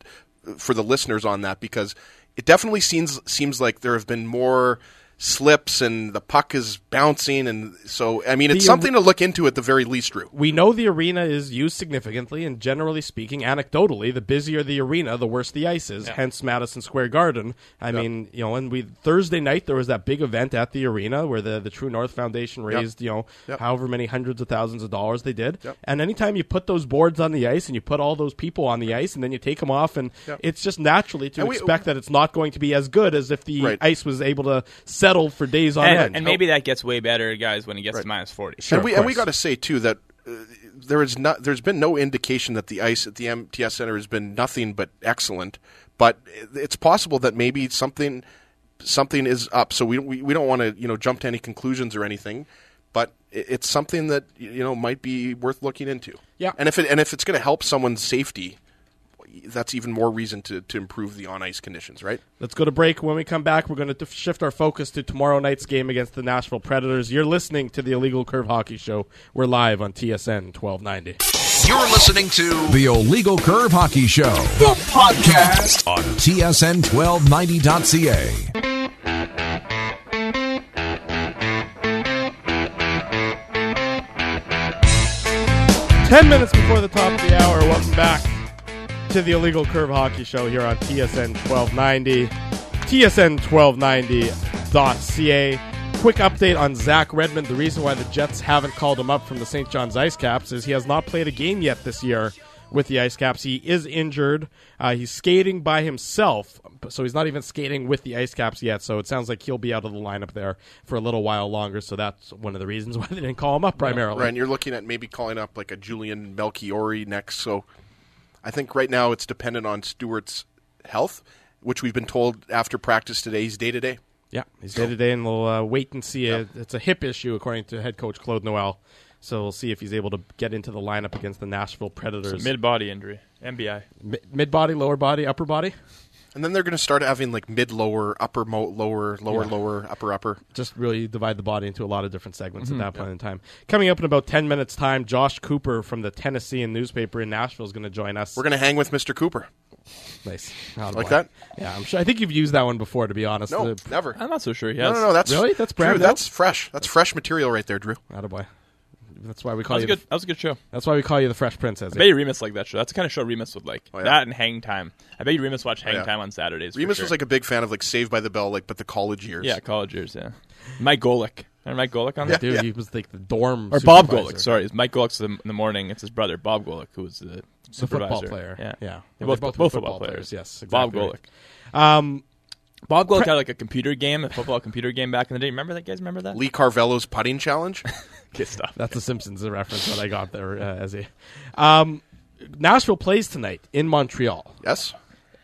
for the listeners on that, because it definitely seems like there have been more slips and the puck is bouncing, and so I mean it's something to look into at the very least, Drew. We know the arena is used significantly, and generally speaking, anecdotally, the busier the arena, the worse the ice is. Hence Madison Square Garden. I mean, and Thursday night there was that big event at the arena where the True North Foundation raised however many hundreds of thousands of dollars they did. And anytime you put those boards on the ice and you put all those people on the ice and then you take them off, and it's just naturally to expect that it's not going to be as good as if the ice was able to settle for days on end. And maybe that gets way better, guys, when it gets to minus 40. Sure, and we got to say too that there's been no indication that the ice at the MTS Center has been nothing but excellent. But it's possible that maybe something is up. So we don't want to jump to any conclusions or anything. But it's something that might be worth looking into. Yeah, and if it's going to help someone's safety, that's even more reason to improve the on-ice conditions, right? Let's go to break. When we come back, we're going to shift our focus to tomorrow night's game against the Nashville Predators. You're listening to the Illegal Curve Hockey Show. We're live on TSN 1290. You're listening to the Illegal Curve Hockey Show, the podcast on TSN1290.ca. 10 minutes before the top of the hour. Welcome back to the Illegal Curve Hockey Show here on TSN 1290, TSN1290.ca. Quick update on Zach Redmond. The reason why the Jets haven't called him up from the St. John's Ice Caps is he has not played a game yet this year with the Ice Caps. He is injured. He's skating by himself, so he's not even skating with the Ice Caps yet, so it sounds like he'll be out of the lineup there for a little while longer, so that's one of the reasons why they didn't call him up primarily. Right, and you're looking at maybe calling up like a Julian Melchiori next, so I think right now it's dependent on Stewart's health, which we've been told after practice today he's day-to-day. Yeah, he's day-to-day, and we'll wait and see. It's a hip issue, according to head coach Claude Noel. So we'll see if he's able to get into the lineup against the Nashville Predators. It's a mid-body injury, MBI. Mid-body, lower body, upper body? And then they're going to start having like mid-lower, lower, upper. Just really divide the body into a lot of different segments at that point in time. Coming up in about 10 minutes' time, Josh Cooper from the Tennessean newspaper in Nashville is going to join us. We're going to hang with Mr. Cooper. Nice. Like that? Yeah, I'm sure. I think you've used that one before, to be honest. No, never. I'm not so sure he has. No, that's really? That's brand Drew, new? That's fresh. That's fresh material right there, Drew. Attaboy. That's why we call That was a good show. That's why we call you the Fresh Prince. I bet you Remus like that show. That's the kind of show Remus would like. That and Hang Time. I bet you Remus watch Hang Time on Saturdays. Remus was like a big fan of like Saved by the Bell, but the college years. Yeah, college years. Yeah. Mike Golick. Remember Mike Golick on that? Dude, he was like the dorm or Bob Golick. Sorry, it's Mike Golick's in the morning. It's his brother Bob Golick, who was the football player. Yeah. Both football players. Yes, exactly. Bob Golick. Bob Golick had like a computer game, a football computer game back in the day. Remember that, guys? Remember that? Lee Carvello's putting challenge. Good stuff. That's the Simpsons reference that I got there, Ezzy. Nashville plays tonight in Montreal. Yes.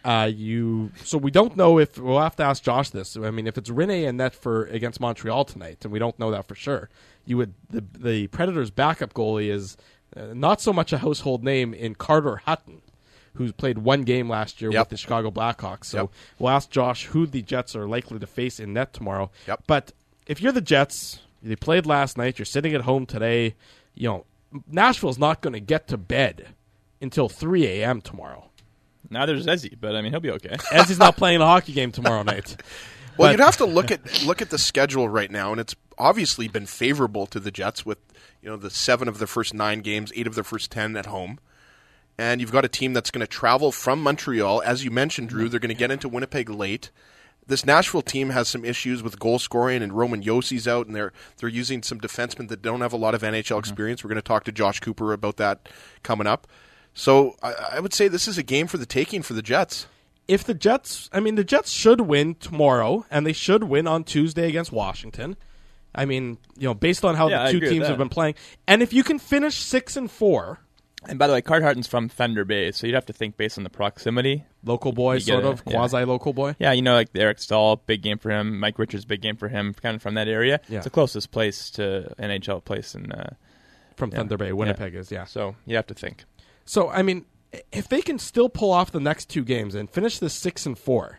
So we don't know if we'll have to ask Josh this. I mean, if it's Rinne and net against Montreal tonight, and we don't know that for sure, the Predators' backup goalie is not so much a household name in Carter Hutton, who's played one game last year with the Chicago Blackhawks. So we'll ask Josh who the Jets are likely to face in net tomorrow. Yep. But if you're the Jets, they played last night, you're sitting at home today, Nashville's not going to get to bed until 3 a.m. tomorrow. Now there's Ezzy, but I mean he'll be okay. Ezzy's not playing a hockey game tomorrow night. Well, you'd have to look at the schedule right now, and it's obviously been favorable to the Jets with the 7 of their first 9 games, 8 of their first 10 at home. And you've got a team that's going to travel from Montreal. As you mentioned, Drew, they're going to get into Winnipeg late. This Nashville team has some issues with goal scoring, and Roman Yossi's out, and they're using some defensemen that don't have a lot of NHL experience. We're going to talk to Josh Cooper about that coming up. So I would say this is a game for the taking for the Jets. If the Jets should win tomorrow, and they should win on Tuesday against Washington. I mean, based on how the two teams have been playing. And if you can finish 6-4... And by the way, Carter Hutton's from Thunder Bay, so you'd have to think based on the proximity. Local boy, sort of, quasi-local boy? Yeah, like Eric Stahl, big game for him. Mike Richards, big game for him, kind of from that area. Yeah. It's the closest place to NHL place. From Thunder Bay, Winnipeg is, yeah. So you have to think. So, I mean, if they can still pull off the next 2 games and finish this 6-4,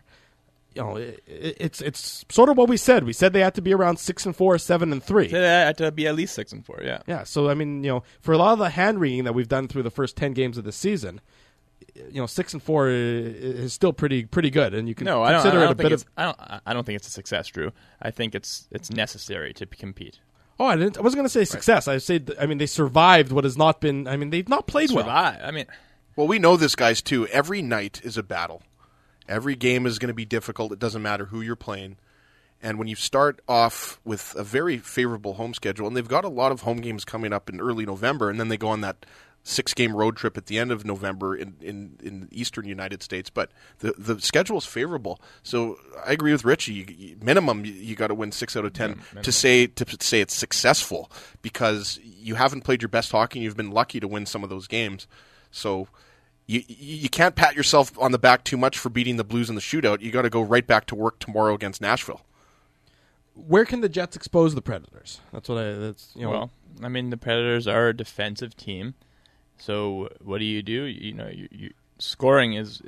it's sort of what we said. We said they had to be around 6-4, 7-3. They had to be at least 6-4. Yeah. Yeah. So I mean, for a lot of the hand wringing that we've done through the first 10 games of the season, 6-4 is still pretty good, and you can No, consider it a bit of. I don't think it's a success, Drew. I think it's necessary to compete. Oh, I wasn't going to say success. I say, they survived what has not been. They've not played well. Well, we know this, guys, too. Every night is a battle. Every game is going to be difficult. It doesn't matter who you're playing. And when you start off with a very favorable home schedule, and they've got a lot of home games coming up in early November, and then they go on that 6-game road trip at the end of November in the eastern United States. But the schedule is favorable. So I agree with Richie. Minimum, you got to win 6 out of 10 to say it's successful, because you haven't played your best hockey and you've been lucky to win some of those games. So you can't pat yourself on the back too much for beating the Blues in the shootout. You got to go right back to work tomorrow against Nashville. Where can the Jets expose the Predators? Well, the Predators are a defensive team. So what do? You scoring is,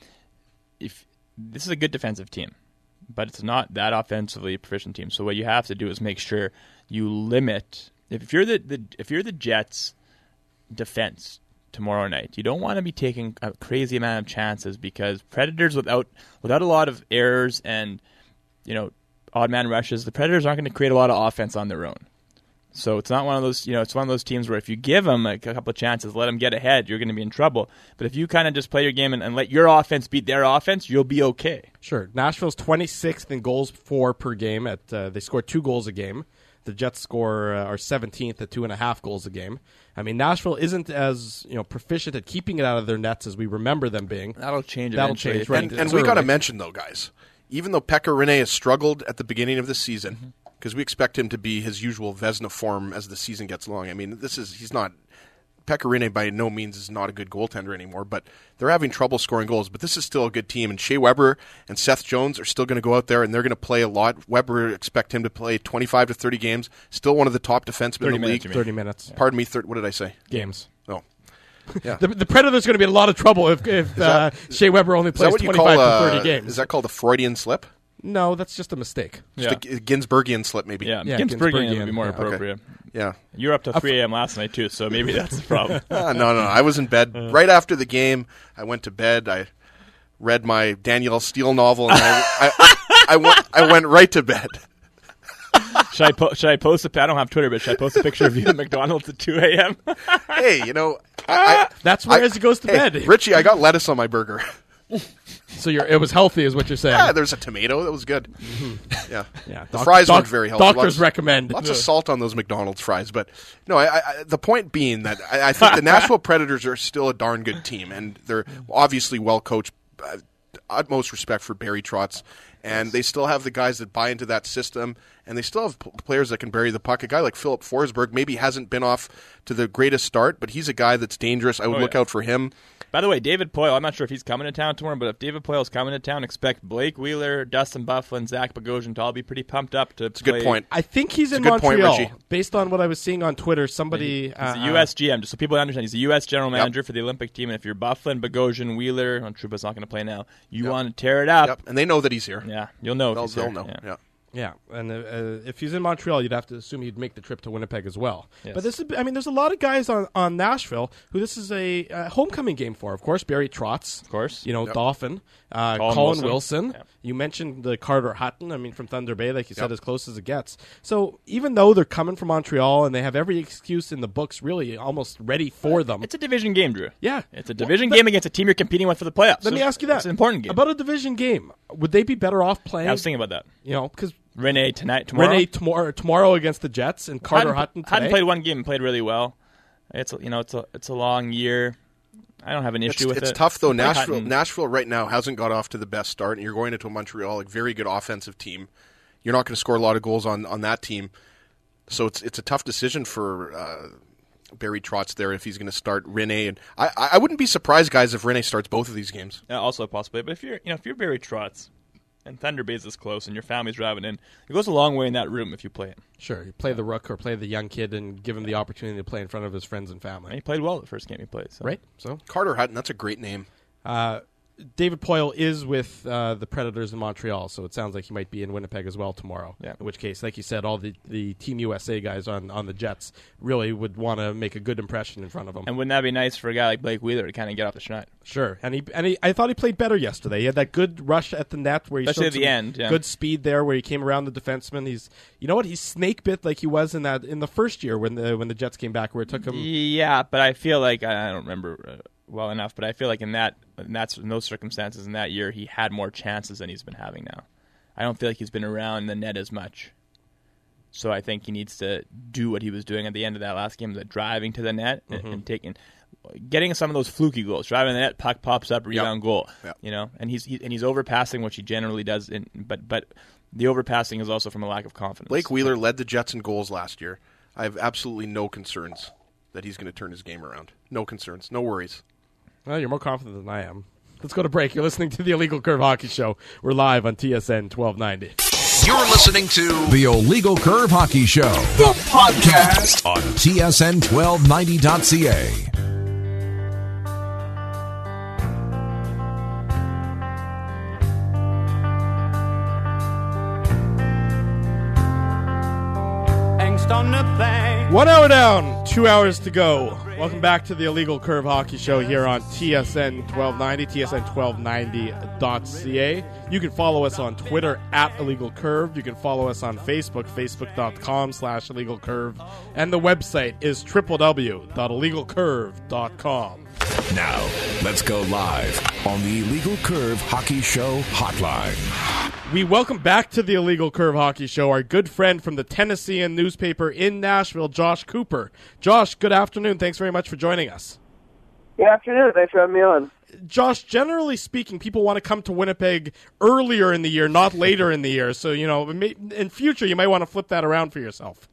if this is a good defensive team, but it's not that offensively proficient team. So what you have to do is make sure you limit. If you're the Jets' defense tomorrow night, you don't want to be taking a crazy amount of chances, because Predators without a lot of errors and odd man rushes, the Predators aren't going to create a lot of offense on their own. So it's not one of those, it's one of those teams where if you give them a couple of chances, let them get ahead, you're going to be in trouble. But if you kind of just play your game and let your offense beat their offense, you'll be okay. Sure. Nashville's 26th in goals for per game. They score 2 goals a game. The Jets are 17th at 2.5 goals a game. Nashville isn't as proficient at keeping it out of their nets as we remember them being. That'll change. Right? And we got to mention, though, guys, even though Pekka Rinne has struggled at the beginning of the season, because we expect him to be his usual Vezina form as the season gets long. He's not. Pekka Rinne by no means is not a good goaltender anymore, but they're having trouble scoring goals. But this is still a good team, and Shea Weber and Seth Jones are still going to go out there, and they're going to play a lot. Weber, expect him to play 25 to 30 games. Still one of the top defensemen in the league. 30 minutes. Pardon me, what did I say? Games. Oh. Yeah. The Predators are going to be in a lot of trouble if Shea Weber only plays 25 to 30 games. Is that called a Freudian slip? No, that's just a mistake. Just a Ginsbergian slip, maybe. Yeah, Ginsbergian would be more appropriate. Okay. Yeah. You were up to 3 a.m. last night, too, so maybe that's the problem. No. I was in bed. Right after the game, I went to bed. I read my Danielle Steele novel, and I went right to bed. Should I post I don't have Twitter, but should I post a picture of you at McDonald's at 2 a.m.? Hey, that's where he goes to bed. Richie, I got lettuce on my burger. So it was healthy, is what you're saying. Yeah, there's a tomato. That was good. Mm-hmm. Yeah. The fries weren't very healthy. Doctors recommend. Lots of salt on those McDonald's fries. But no, the point being that I think the Nashville Predators are still a darn good team, and they're obviously well coached. Utmost respect for Barry Trotz. And they still have the guys that buy into that system, and they still have players that can bury the puck. A guy like Philip Forsberg maybe hasn't been off to the greatest start, but he's a guy that's dangerous. I would look out for him. By the way, David Poile, I'm not sure if he's coming to town tomorrow, but if David Poile's coming to town, expect Blake Wheeler, Dustin Byfuglien, Zach Bogosian to all be pretty pumped up to play. Good point. I think he's in Montreal. Based on what I was seeing on Twitter, somebody... He's a U.S. GM, just so people understand. He's a U.S. general manager for the Olympic team, and if you're Byfuglien, Bogosian, Wheeler, Trouba's not going to play now, you want to tear it up. Yep. And they know that he's here. Yeah, you'll know if he's they'll here. know. Yeah. Yeah, and if he's in Montreal, you'd have to assume he'd make the trip to Winnipeg as well. Yes. But there's a lot of guys on Nashville who this is a homecoming game for. Of course, Barry Trotz. Of course. Dauphin. Colin Wilson. Yep. You mentioned the Carter Hutton. From Thunder Bay, like you said, as close as it gets. So even though they're coming from Montreal and they have every excuse in the books really almost ready for them. It's a division game, Drew. Yeah. It's a division game against a team you're competing with for the playoffs. Let me ask you that. It's an important game. About a division game, would they be better off playing? I was thinking about that. Because Rinne tomorrow. Tomorrow against the Jets, and Carter Hutton today. Hutton played one game and played really well. It's a long year. I don't have an issue with it. It's tough though. Nashville right now hasn't got off to the best start, and you're going into Montreal, a very good offensive team. You're not going to score a lot of goals on that team, so it's a tough decision for Barry Trotz there if he's going to start Rinne. And I wouldn't be surprised, guys, if Rinne starts both of these games. Also a possibility. But if you're Barry Trotz, and Thunder Bay is this close, and your family's driving in, it goes a long way in that room if you play it. Sure, you play the rook or play the young kid and give him the opportunity to play in front of his friends and family. And he played well the first game he played. So. Right? So Carter Hutton, that's a great name. David Poile is with the Predators in Montreal, so it sounds like he might be in Winnipeg as well tomorrow. Yeah. In which case, like you said, all the Team USA guys on the Jets really would want to make a good impression in front of him. And wouldn't that be nice for a guy like Blake Wheeler to kind of get off the schneid? Sure, and I thought he played better yesterday. He had that good rush at the net where he especially showed at the some end, yeah. good speed there where he came around the defenseman. He's he's snake bit like he was in the first year when the Jets came back, where it took him. Yeah, but I feel like I don't remember well enough, but I feel like in those circumstances in that year he had more chances than he's been having now. I don't feel like he's been around the net as much. So I think he needs to do what he was doing at the end of that last game, the driving to the net and getting some of those fluky goals. Driving the net, puck pops up, rebound, goal. Yep. And he's overpassing, which he generally does. But the overpassing is also from a lack of confidence. Blake Wheeler led the Jets in goals last year. I have absolutely no concerns that he's going to turn his game around. No concerns, no worries. Well, you're more confident than I am. Let's go to break. You're listening to the Illegal Curve Hockey Show. We're live on TSN 1290. You're listening to the Illegal Curve Hockey Show, the podcast on TSN1290.ca. On the plane. 1 hour down, 2 hours to go. Welcome back to the Illegal Curve Hockey Show here on TSN 1290, TSN1290.ca. You can follow us on Twitter at Illegal Curve. You can follow us on Facebook, facebook.com/Illegal Curve. And the website is www.illegalcurve.com. Now, let's go live on the Illegal Curve Hockey Show hotline. We welcome back to the Illegal Curve Hockey Show our good friend from the Tennessean newspaper in Nashville, Josh Cooper. Josh, good afternoon. Thanks very much for joining us. Good afternoon. Thanks for having me on. Josh, generally speaking, people want to come to Winnipeg earlier in the year, not later in the year. So, in future, you might want to flip that around for yourself.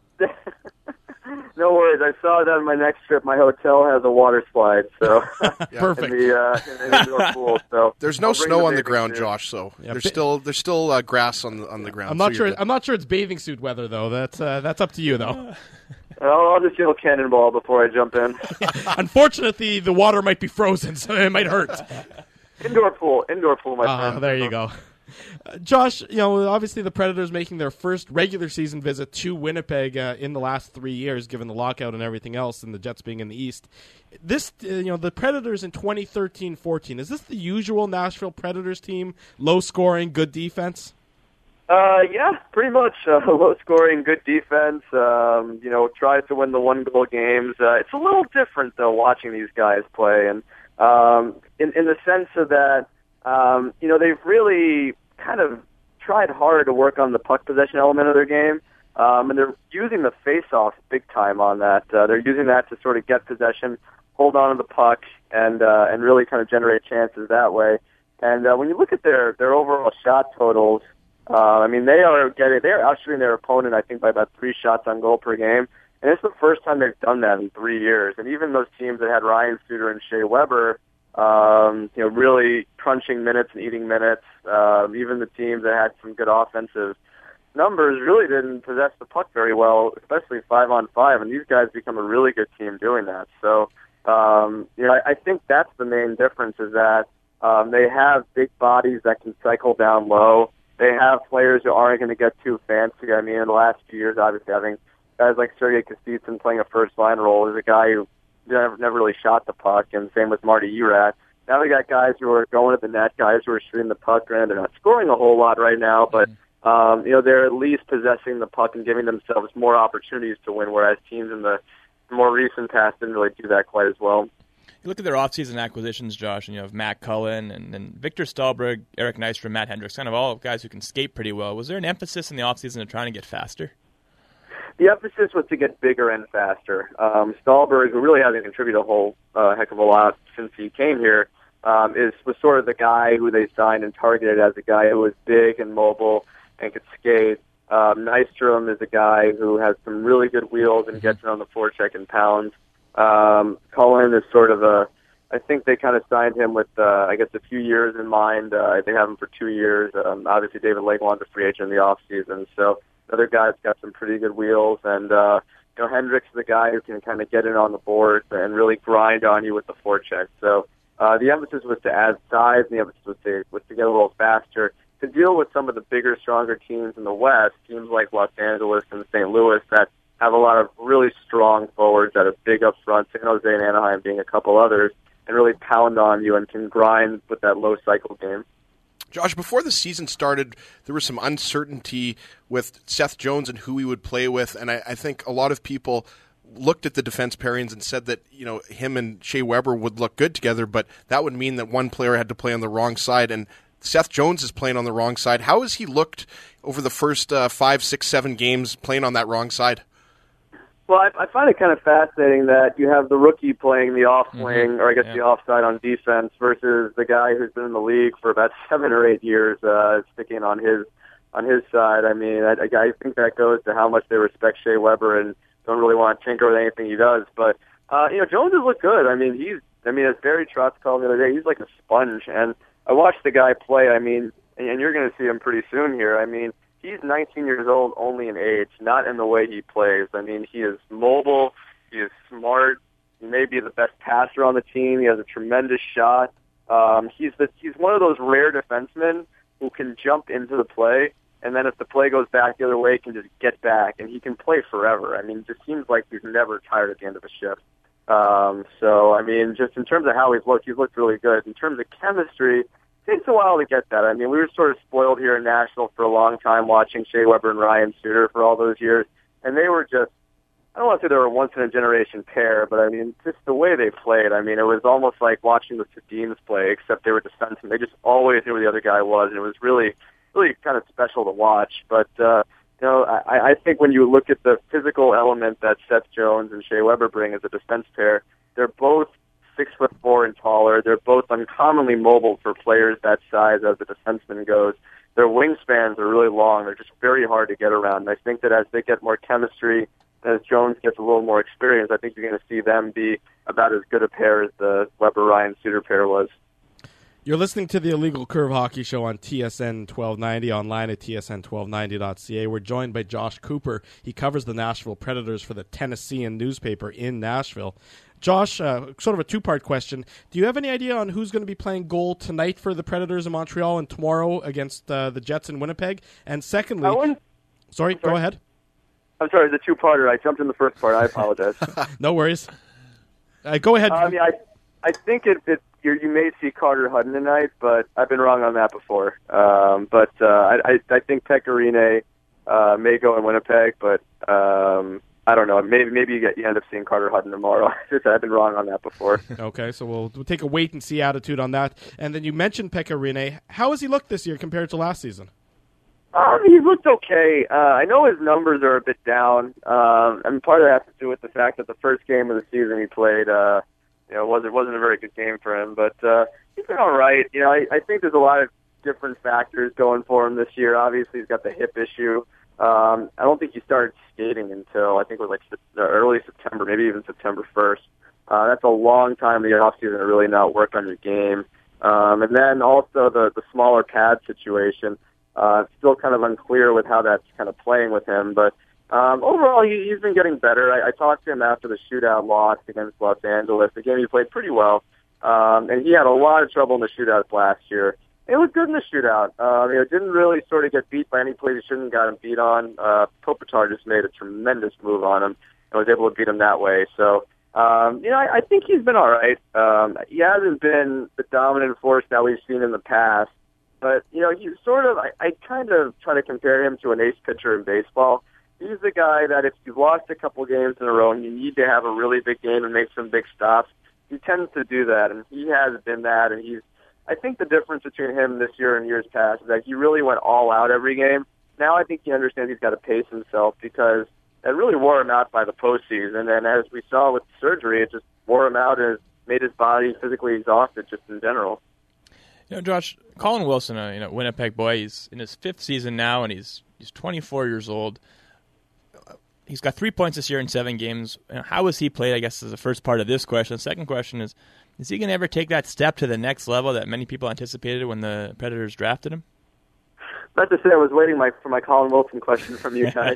No worries. I saw that on my next trip. My hotel has a water slide, so perfect. In the indoor pool. So there's no snow on the ground, too. Josh. So there's still grass on the ground. I'm not sure. I'm not sure it's bathing suit weather though. That's up to you though. I'll just yell cannonball before I jump in. Unfortunately, the water might be frozen, so it might hurt. Indoor pool, my friend. There you go. Josh, obviously the Predators making their first regular season visit to Winnipeg in the last 3 years, given the lockout and everything else, and the Jets being in the East. This, the Predators in 2013-14, is this the usual Nashville Predators team? Low scoring, good defense? Yeah, pretty much. Low scoring, good defense. Tries to win the 1-goal games. It's a little different though watching these guys play, and in the sense of that. They've really kind of tried hard to work on the puck possession element of their game, and they're using the face-off big time on that. They're using that to sort of get possession, hold on to the puck, and really kind of generate chances that way. And when you look at their overall shot totals, they're outshooting their opponent, I think, by about 3 shots on goal per game. And it's the first time they've done that in 3 years. And even those teams that had Ryan Suter and Shea Weber, really crunching minutes and eating minutes. Even the teams that had some good offensive numbers really didn't possess the puck very well, especially 5-on-5, and these guys become a really good team doing that. So, I think that's the main difference is that they have big bodies that can cycle down low. They have players who aren't going to get too fancy. I mean, in the last few years, obviously, having guys like Sergei Kostitsyn playing a first-line role is a guy who never really shot the puck, and same with Marty Erat. Now we got guys who are going to the net, guys who are shooting the puck, and they're not scoring a whole lot right now, but they're at least possessing the puck and giving themselves more opportunities to win, whereas teams in the more recent past didn't really do that quite as well. You look at their offseason acquisitions, Josh, and you have Matt Cullen and Victor Stahlberg, Eric Nystrom, Matt Hendricks, kind of all guys who can skate pretty well. Was there an emphasis in the offseason of trying to get faster? The emphasis was to get bigger and faster. Stahlberg, who really hasn't contributed a whole heck of a lot since he came here, was sort of the guy who they signed and targeted as a guy who was big and mobile and could skate. Nystrom is a guy who has some really good wheels and gets around the forecheck in pounds. Cullen is sort of I think they kind of signed him with, a few years in mind. They have him for 2 years. Obviously, David Legwand's a free agent in the offseason, so other guys got some pretty good wheels, and Hendricks is the guy who can kind of get in on the boards and really grind on you with the forecheck. So The emphasis was to add size, and the emphasis was to get a little faster to deal with some of the bigger, stronger teams in the West, teams like Los Angeles and St. Louis that have a lot of really strong forwards that are big up front, San Jose and Anaheim being a couple others, and really pound on you and can grind with that low cycle game. Josh, before the season started, there was some uncertainty with Seth Jones and who he would play with, and I think a lot of people looked at the defense pairings and said that, you know, him and Shea Weber would look good together, but that would mean that one player had to play on the wrong side, and Seth Jones is playing on the wrong side. How has he looked over the first 5, 6, 7 games playing on that wrong side? Well, I find it kind of fascinating that you have the rookie playing the off wing, or I guess the offside on defense, versus the guy who's been in the league for about 7 or 8 years sticking on his side. I mean, I think that goes to how much they respect Shea Weber and don't really want to tinker with anything he does. But Jones has looked good. I mean, as Barry Trotz called him the other day, he's like a sponge. And I watched the guy play. I mean, and you're going to see him pretty soon here. I mean, he's 19 years old only in age, not in the way he plays. I mean, he is mobile. He is smart. He may be the best passer on the team. He has a tremendous shot. He's one of those rare defensemen who can jump into the play, and then if the play goes back the other way, he can just get back, and he can play forever. I mean, it just seems like he's never tired at the end of a shift. So, I mean, just in terms of how he's looked really good. In terms of chemistry, it takes a while to get that. I mean, we were sort of spoiled here in Nashville for a long time watching Shea Weber and Ryan Suter for all those years, and they were just, I don't want to say they were a once-in-a-generation pair, but, I mean, just the way they played, I mean, it was almost like watching the Sedins play, except they were defensemen. They just always knew where the other guy was, and it was really kind of special to watch. But, I think when you look at the physical element that Seth Jones and Shea Weber bring as a defense pair, they're both 6'4" and taller. They're both uncommonly mobile for players that size as a defenseman goes. Their wingspans are really long. They're just very hard to get around. And I think that as they get more chemistry, as Jones gets a little more experience, I think you're going to see them be about as good a pair as the Weber-Ryan Suter pair was. You're listening to the Illegal Curve Hockey Show on TSN 1290, online at tsn1290.ca. We're joined by Josh Cooper. He covers the Nashville Predators for the Tennessean newspaper in Nashville. Josh, sort of a two-part question. Do you have any idea on who's going to be playing goal tonight for the Predators in Montreal and tomorrow against the Jets in Winnipeg? And secondly... Sorry, go ahead. I'm sorry, the two-parter. I jumped in the first part. I apologize. No worries. Go ahead. I think you may see Carter Hutton tonight, but I've been wrong on that before. I think Pekka Rinne may go in Winnipeg, but I don't know. Maybe you end up seeing Carter Hutton tomorrow. I've been wrong on that before. Okay, so we'll take a wait-and-see attitude on that. And then you mentioned Pekka Rinne. How has he looked this year compared to last season? He's looked okay. I know his numbers are a bit down, and part of that has to do with the fact that the first game of the season he played, wasn't a very good game for him. But he's been all right. I think there's a lot of different factors going for him this year. Obviously, he's got the hip issue. I don't think he started skating until I think it was like early September, maybe even September 1st. That's a long time in the offseason to really not work on your game. And then also the smaller pad situation. Still kind of unclear with how that's kind of playing with him, but overall he's been getting better. I talked to him after the shootout loss against Los Angeles. The game he played pretty well, and he had a lot of trouble in the shootouts last year. It was good in the shootout. Didn't really sort of get beat by any play he shouldn't have gotten beat on. Kopitar just made a tremendous move on him and was able to beat him that way. So, I think he's been all right. He hasn't been the dominant force that we've seen in the past. But, he's sort of, I kind of try to compare him to an ace pitcher in baseball. He's the guy that if you've lost a couple games in a row and you need to have a really big game and make some big stops, he tends to do that, and he has been that. And I think the difference between him this year and years past is that he really went all out every game. Now I think he understands he's got to pace himself because it really wore him out by the postseason. And as we saw with the surgery, it just wore him out and made his body physically exhausted just in general. Josh, Colin Wilson, Winnipeg boy, he's in his 5th season now, and he's 24 years old. He's got 3 points this year in 7 games. How has he played, I guess, is the first part of this question. The second question is he going to ever take that step to the next level that many people anticipated when the Predators drafted him? Not to say I was waiting for my Colin Wilson question from you guys.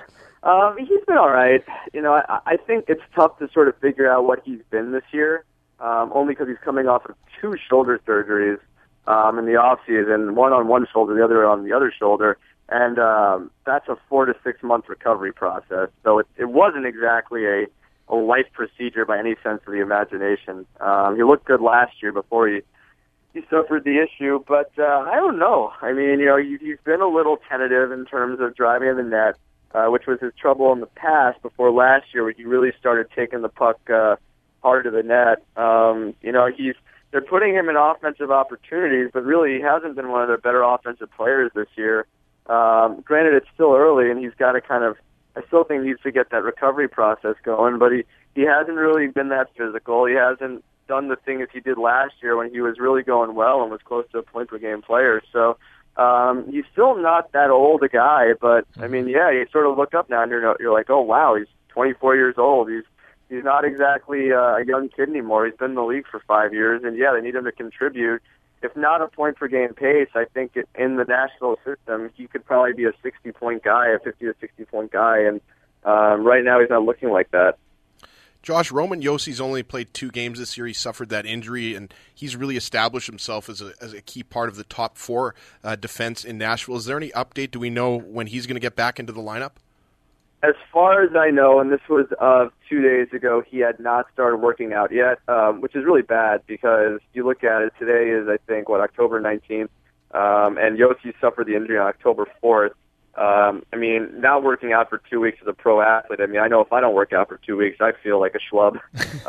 He's been all right. I think it's tough to sort of figure out what he's been this year. only because he's coming off of 2 shoulder surgeries in the off season, one on one shoulder, the other on the other shoulder, and that's a 4 to 6 month recovery process. So it wasn't exactly a life procedure by any sense of the imagination. He looked good last year before he suffered the issue, but I don't know. I mean, he's been a little tentative in terms of driving in the net, which was his trouble in the past before last year where he really started taking the puck hard to the net. They're putting him in offensive opportunities, but really he hasn't been one of their better offensive players this year. Granted, it's still early, and he's got to I still think he needs to get that recovery process going, but he hasn't really been that physical. He hasn't done the things he did last year when he was really going well and was close to a point-per-game player. So he's still not that old a guy, but, I mean, yeah, you sort of look up now and you're like, oh, wow, he's 24 years old. He's not exactly a young kid anymore. He's been in the league for 5 years, and, yeah, they need him to contribute. If not a point-per-game pace, I think in the national system, he could probably be a 60-point guy, a 50 to 60-point guy, and right now he's not looking like that. Josh, Roman Jossi's only played 2 games this year. He suffered that injury, and he's really established himself as a key part of the top 4 defense in Nashville. Is there any update? Do we know when he's going to get back into the lineup? As far as I know, and this was 2 days ago, he had not started working out yet, which is really bad because you look at it, today is, I think, October 19th, and Josi suffered the injury on October 4th. I mean, not working out for 2 weeks as a pro athlete. I mean, I know if I don't work out for 2 weeks, I feel like a schlub.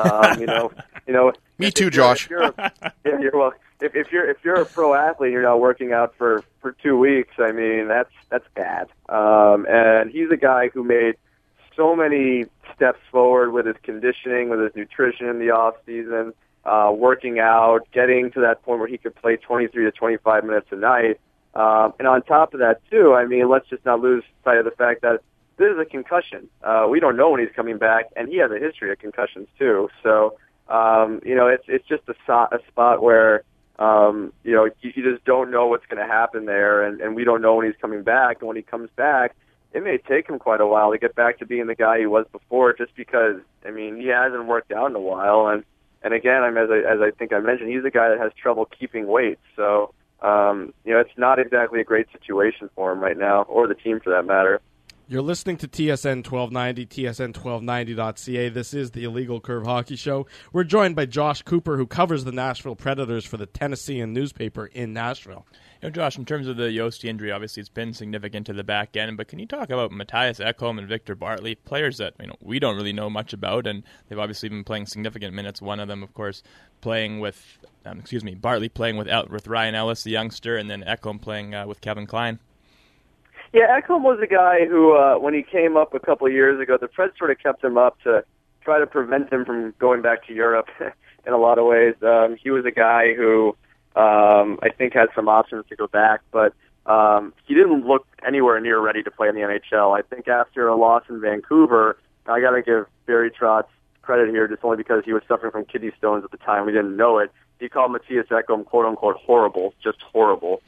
Me too, Josh. If you're a pro athlete, you're not working out for 2 weeks. I mean, that's bad. And he's a guy who made so many steps forward with his conditioning, with his nutrition in the off season, working out, getting to that point where he could play 23 to 25 minutes a night. And on top of that, too, I mean, let's just not lose sight of the fact that this is a concussion. We don't know when he's coming back, and he has a history of concussions, too. So, it's just a spot where, you just don't know what's going to happen there, and we don't know when he's coming back. And when he comes back, it may take him quite a while to get back to being the guy he was before, just because, I mean, he hasn't worked out in a while. And again, as I think I mentioned, he's a guy that has trouble keeping weight. So, it's not exactly a great situation for him right now, or the team for that matter. You're listening to TSN 1290, TSN1290.ca. This is the Illegal Curve Hockey Show. We're joined by Josh Cooper, who covers the Nashville Predators for the Tennessean newspaper in Nashville. Josh, in terms of the Josi injury, obviously it's been significant to the back end, but can you talk about Matthias Ekholm and Victor Bartley, players that we don't really know much about, and they've obviously been playing significant minutes. One of them, of course, playing with, Bartley playing with Ryan Ellis, the youngster, and then Ekholm playing with Kevin Klein. Yeah, Ekholm was a guy who, when he came up a couple of years ago, the Preds sort of kept him up to try to prevent him from going back to Europe in a lot of ways. He was a guy who I think had some options to go back, but he didn't look anywhere near ready to play in the NHL. I think after a loss in Vancouver, I got to give Barry Trotz credit here just only because he was suffering from kidney stones at the time. We didn't know it. He called Matthias Ekholm, quote-unquote, horrible, just horrible.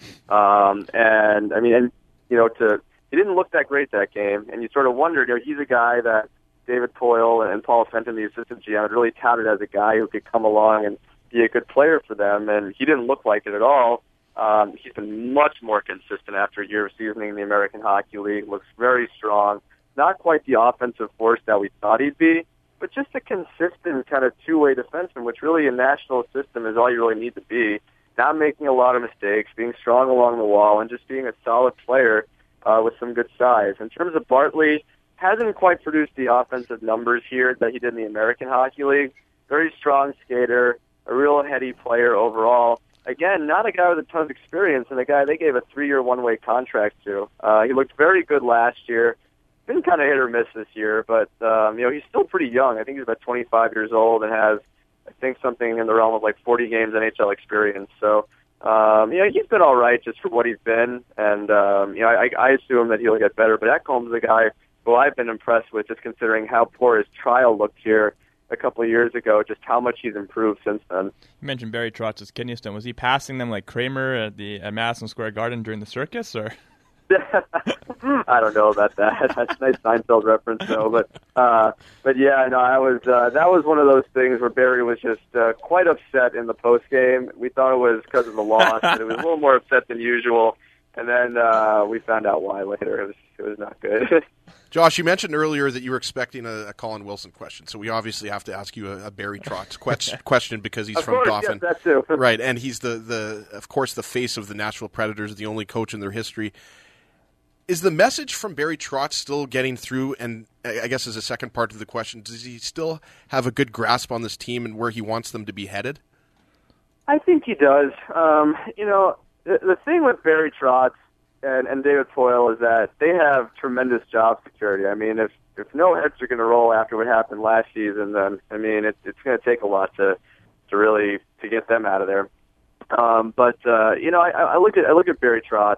He didn't look that great that game, and you sort of wondered, he's a guy that David Poyle and Paul Fenton, the assistant GM, had really touted as a guy who could come along and be a good player for them, and he didn't look like it at all. He's been much more consistent after a year of seasoning in the American Hockey League, looks very strong, not quite the offensive force that we thought he'd be, but just a consistent kind of two-way defenseman, which really a national system is all you really need to be. Not making a lot of mistakes, being strong along the wall, and just being a solid player with some good size. In terms of Bartley, hasn't quite produced the offensive numbers here that he did in the American Hockey League. Very strong skater, a real heady player overall. Again, not a guy with a ton of experience, and a guy they gave a 3-year one-way contract to. He looked very good last year. Been kind of hit or miss this year, but he's still pretty young. I think he's about 25 years old and has, I think, something in the realm of like 40 games NHL experience. So, he's been all right just for what he's been, and I assume that he'll get better. But Ekholm's a guy who I've been impressed with, just considering how poor his trial looked here a couple of years ago, just how much he's improved since then. You mentioned Barry Trotz's kidney stone. Was he passing them like Kramer at Madison Square Garden during the circus, or? I don't know about that. That's a nice Seinfeld reference, though. But yeah, no, I was. That was one of those things where Barry was just quite upset in the post game. We thought it was because of the loss, but it was a little more upset than usual. And then we found out why later. It was not good. Josh, you mentioned earlier that you were expecting a Colin Wilson question, so we obviously have to ask you a Barry Trotz question because he's from Dauphin. Yes, that too. Right, and he's of course the face of the Nashville Predators, the only coach in their history. Is the message from Barry Trotz still getting through? And I guess as a second part of the question, does he still have a good grasp on this team and where he wants them to be headed? I think he does. The thing with Barry Trotz and David Poile is that they have tremendous job security. I mean, if no heads are going to roll after what happened last season, then I mean it's going to take a lot to really get them out of there. I look at Barry Trotz,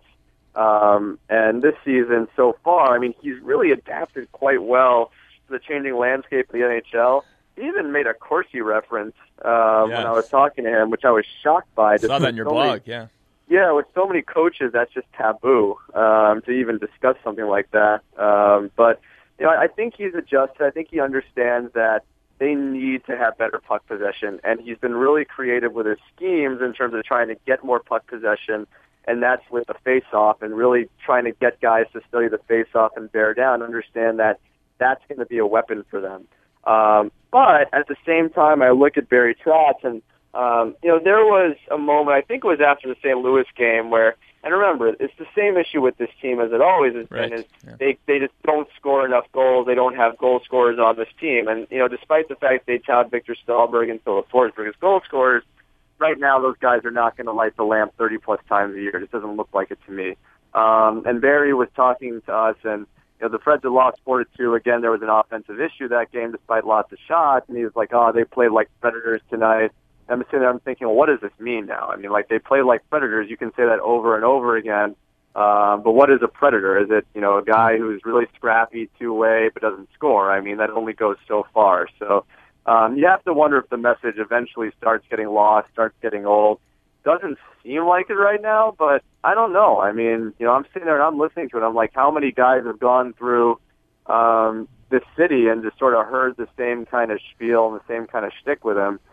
and this season so far, I mean, he's really adapted quite well to the changing landscape of the NHL. He even made a Corsi reference when I was talking to him, which I was shocked by. I saw that in your blog, yeah. Yeah, with so many coaches, that's just taboo to even discuss something like that. But I think he's adjusted. I think he understands that they need to have better puck possession, and he's been really creative with his schemes in terms of trying to get more puck possession, and that's with the face-off and really trying to get guys to study the face-off and bear down, understand that that's going to be a weapon for them. But at the same time, I look at Barry Trotz, and there was a moment, I think it was after the St. Louis game, where, and remember, it's the same issue with this team as it always has been, is they just don't score enough goals. They don't have goal scorers on this team. And, despite the fact they tout Victor Stahlberg and Philip Forsberg as goal scorers, right now those guys are not going to light the lamp 30-plus times a year. It just doesn't look like it to me. And Barry was talking to us, and the Preds had lost 4-2. Again, there was an offensive issue that game despite lots of shots, and he was like, they played like Predators tonight. I'm sitting there, I'm thinking, well, what does this mean now? I mean, like, they play like Predators. You can say that over and over again. But what is a Predator? Is it, a guy who's really scrappy, two-way, but doesn't score? I mean, that only goes so far. So you have to wonder if the message eventually starts getting lost, starts getting old. Doesn't seem like it right now, but I don't know. I mean, I'm sitting there and I'm listening to it. I'm like, how many guys have gone through this city and just sort of heard the same kind of spiel and the same kind of shtick with him?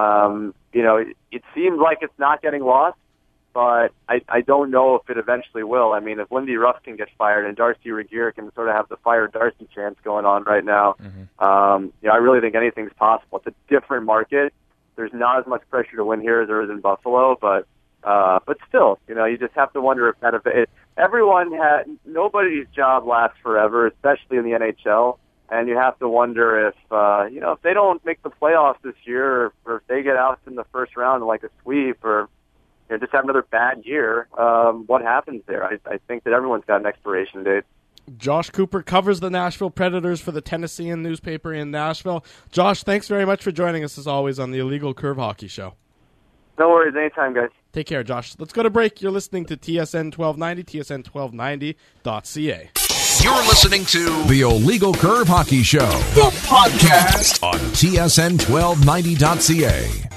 It seems like it's not getting lost, but I don't know if it eventually will. I mean, if Lindy Ruff can get fired and Darcy Regier can sort of have the fire Darcy chance going on right now, I really think anything's possible. It's a different market. There's not as much pressure to win here as there is in Buffalo, but still, you just have to wonder if nobody's job lasts forever, especially in the NHL. And you have to wonder if they don't make the playoffs this year, or if they get out in the first round like a sweep, or just have another bad year, what happens there? I think that everyone's got an expiration date. Josh Cooper covers the Nashville Predators for the Tennessean newspaper in Nashville. Josh, thanks very much for joining us, as always, on the Illegal Curve Hockey Show. No worries. Anytime, guys. Take care, Josh. Let's go to break. You're listening to TSN 1290, TSN1290.ca. You're listening to the Illegal Curve Hockey Show, the podcast on TSN1290.ca.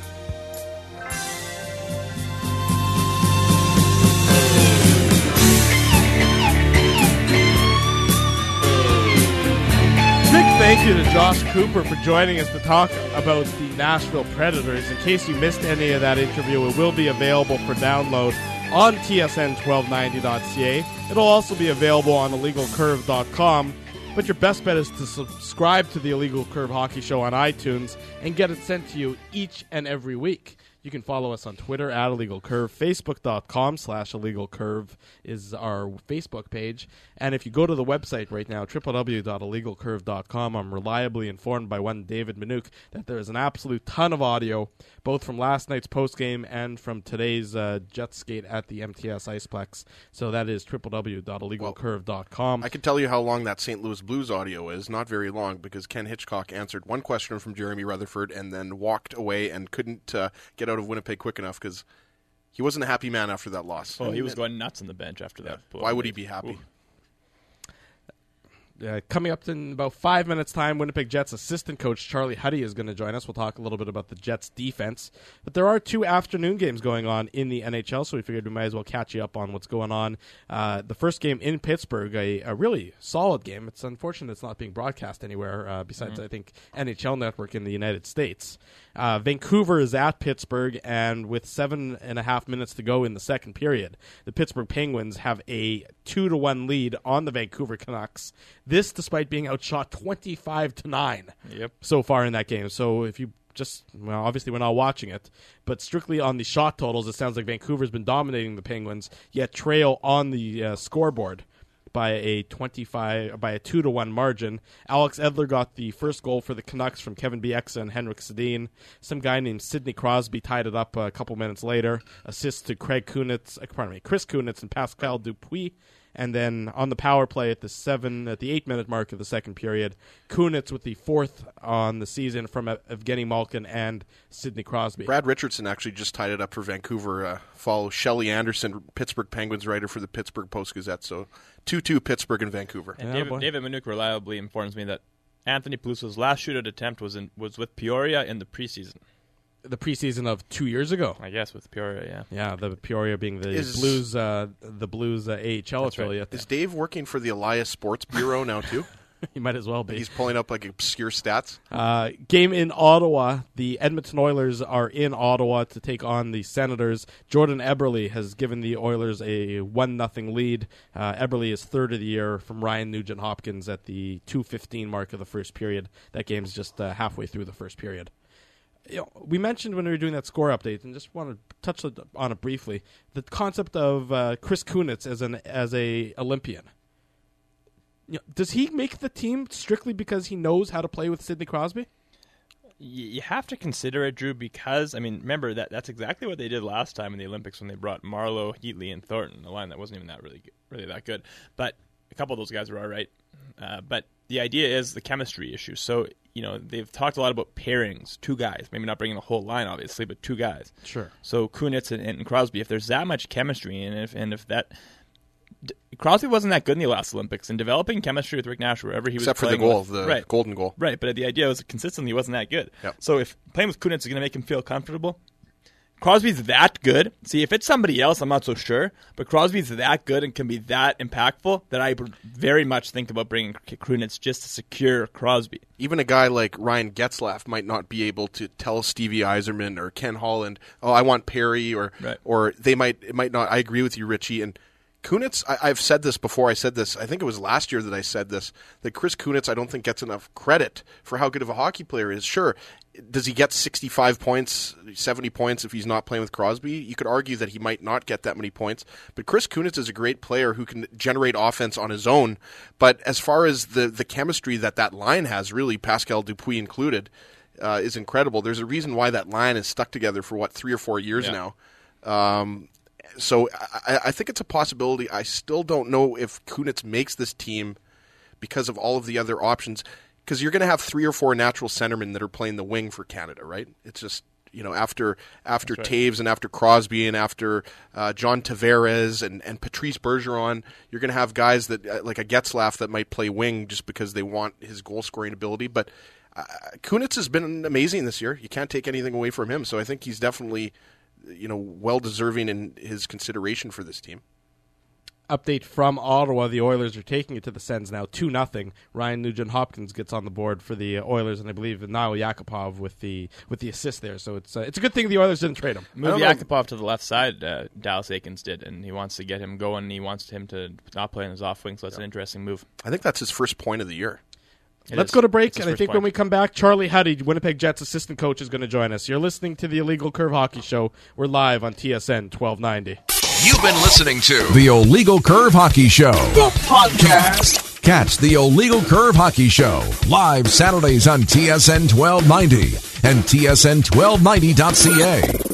Big thank you to Josh Cooper for joining us to talk about the Nashville Predators. In case you missed any of that interview, it will be available for download on TSN1290.ca. It'll also be available on IllegalCurve.com, but your best bet is to subscribe to the Illegal Curve Hockey Show on iTunes and get it sent to you each and every week. You can follow us on Twitter at Illegal Curve. Facebook.com/Illegal Curve is our Facebook page. And if you go to the website right now, www.illegalcurve.com, I'm reliably informed by one David Minuk that there is an absolute ton of audio, both from last night's postgame and from today's jet skate at the MTS Iceplex. So that is www.illegalcurve.com. I can tell you how long that St. Louis Blues audio is. Not very long, because Ken Hitchcock answered one question from Jeremy Rutherford and then walked away and couldn't get out of Winnipeg quick enough because he wasn't a happy man after that loss. Oh, he was going nuts on the bench after that. Why would he be happy? Coming up in about 5 minutes' time, Winnipeg Jets assistant coach Charlie Huddy is going to join us. We'll talk a little bit about the Jets' defense. But there are 2 afternoon games going on in the NHL, so we figured we might as well catch you up on what's going on. The first game in Pittsburgh, a really solid game. It's unfortunate it's not being broadcast anywhere besides, I think, NHL Network in the United States. Vancouver is at Pittsburgh, and with 7.5 minutes to go in the second period, the Pittsburgh Penguins have a 2-1 lead on the Vancouver Canucks. This despite being outshot 25-9 so far in that game. So if you obviously we're not watching it, but strictly on the shot totals, it sounds like Vancouver's been dominating the Penguins, yet trail on the scoreboard by a 2-1 margin. Alex Edler got the first goal for the Canucks from Kevin Bieksa and Henrik Sedin. Some guy named Sidney Crosby tied it up a couple minutes later. Assists to Chris Kunitz and Pascal Dupuis. And then on the power play at the 8-minute mark of the second period, Kunitz with the 4th on the season from Evgeny Malkin and Sidney Crosby. Brad Richardson actually just tied it up for Vancouver. Follow Shelley Anderson, Pittsburgh Penguins writer for the Pittsburgh Post-Gazette. So 2-2 Pittsburgh and Vancouver. And David Minuk reliably informs me that Anthony Pelusso's last shootout attempt was with Peoria in the preseason. The preseason of 2 years ago, I guess, with Peoria, yeah. Yeah, the Peoria being the Blues AHL affiliate. Is Dave working for the Elias Sports Bureau now too? He might as well be. He's pulling up like obscure stats. Game in Ottawa. The Edmonton Oilers are in Ottawa to take on the Senators. Jordan Eberle has given the Oilers a 1-0 lead. Eberle is 3rd of the year from Ryan Nugent-Hopkins at the 2:15 mark of the first period. That game's just halfway through the first period. We mentioned when we were doing that score update, and just want to touch on it briefly, the concept of Chris Kunitz as a Olympian. Does he make the team strictly because he knows how to play with Sidney Crosby? You have to consider it, Drew, because, remember, that's exactly what they did last time in the Olympics when they brought Marlowe, Heatley, and Thornton, a line that wasn't even that really that good. But a couple of those guys were all right. But the idea is the chemistry issue. So, they've talked a lot about pairings, 2 guys. Maybe not bringing the whole line, obviously, but 2 guys. Sure. So Kunitz and Crosby, if there's that much chemistry, and if that... Crosby wasn't that good in the last Olympics, and developing chemistry with Rick Nash wherever he was except for the goal, the golden goal. Right, but the idea was consistently he wasn't that good. Yep. So if playing with Kunitz is going to make him feel comfortable, Crosby's that good. See, if it's somebody else, I'm not so sure, but Crosby's that good and can be that impactful that I very much think about bringing Kunitz just to secure Crosby. Even a guy like Ryan Getzlaf might not be able to tell Stevie Yzerman or Ken Holland, I want Perry, or it might not. I agree with you, Richie. And Kunitz, I've said this before. I said this, I think it was last year that I said this, that Chris Kunitz, I don't think gets enough credit for how good of a hockey player he is. Sure, does he get 65 points, 70 points if he's not playing with Crosby? You could argue that he might not get that many points. But Chris Kunitz is a great player who can generate offense on his own. But as far as the chemistry that line has, really, Pascal Dupuis included, is incredible. There's a reason why that line is stuck together for, 3 or 4 years now. So I think it's a possibility. I still don't know if Kunitz makes this team because of all of the other options, because you're going to have 3 or 4 natural centermen that are playing the wing for Canada, right? It's just, after Taves and after Crosby and after John Tavares and Patrice Bergeron, you're going to have guys that like a Getzlaf that might play wing just because they want his goal-scoring ability. But Kunitz has been amazing this year. You can't take anything away from him. So I think he's definitely well-deserving in his consideration for this team. Update from Ottawa. The Oilers are taking it to the Sens now, 2-0. Ryan Nugent-Hopkins gets on the board for the Oilers, and I believe Niall Yakupov with the assist there. So it's a good thing the Oilers didn't trade him. Move Yakupov to the left side, Dallas Aikens did, and he wants to get him going. He wants him to not play in his off wing, so that's an interesting move. I think that's his first point of the year. Let's go to break, and I think when we come back, Charlie Huddy, Winnipeg Jets assistant coach, is going to join us. You're listening to the Illegal Curve Hockey Show. We're live on TSN 1290. You've been listening to the Illegal Curve Hockey Show, the podcast. Catch the Illegal Curve Hockey Show live Saturdays on TSN 1290 and TSN1290.ca.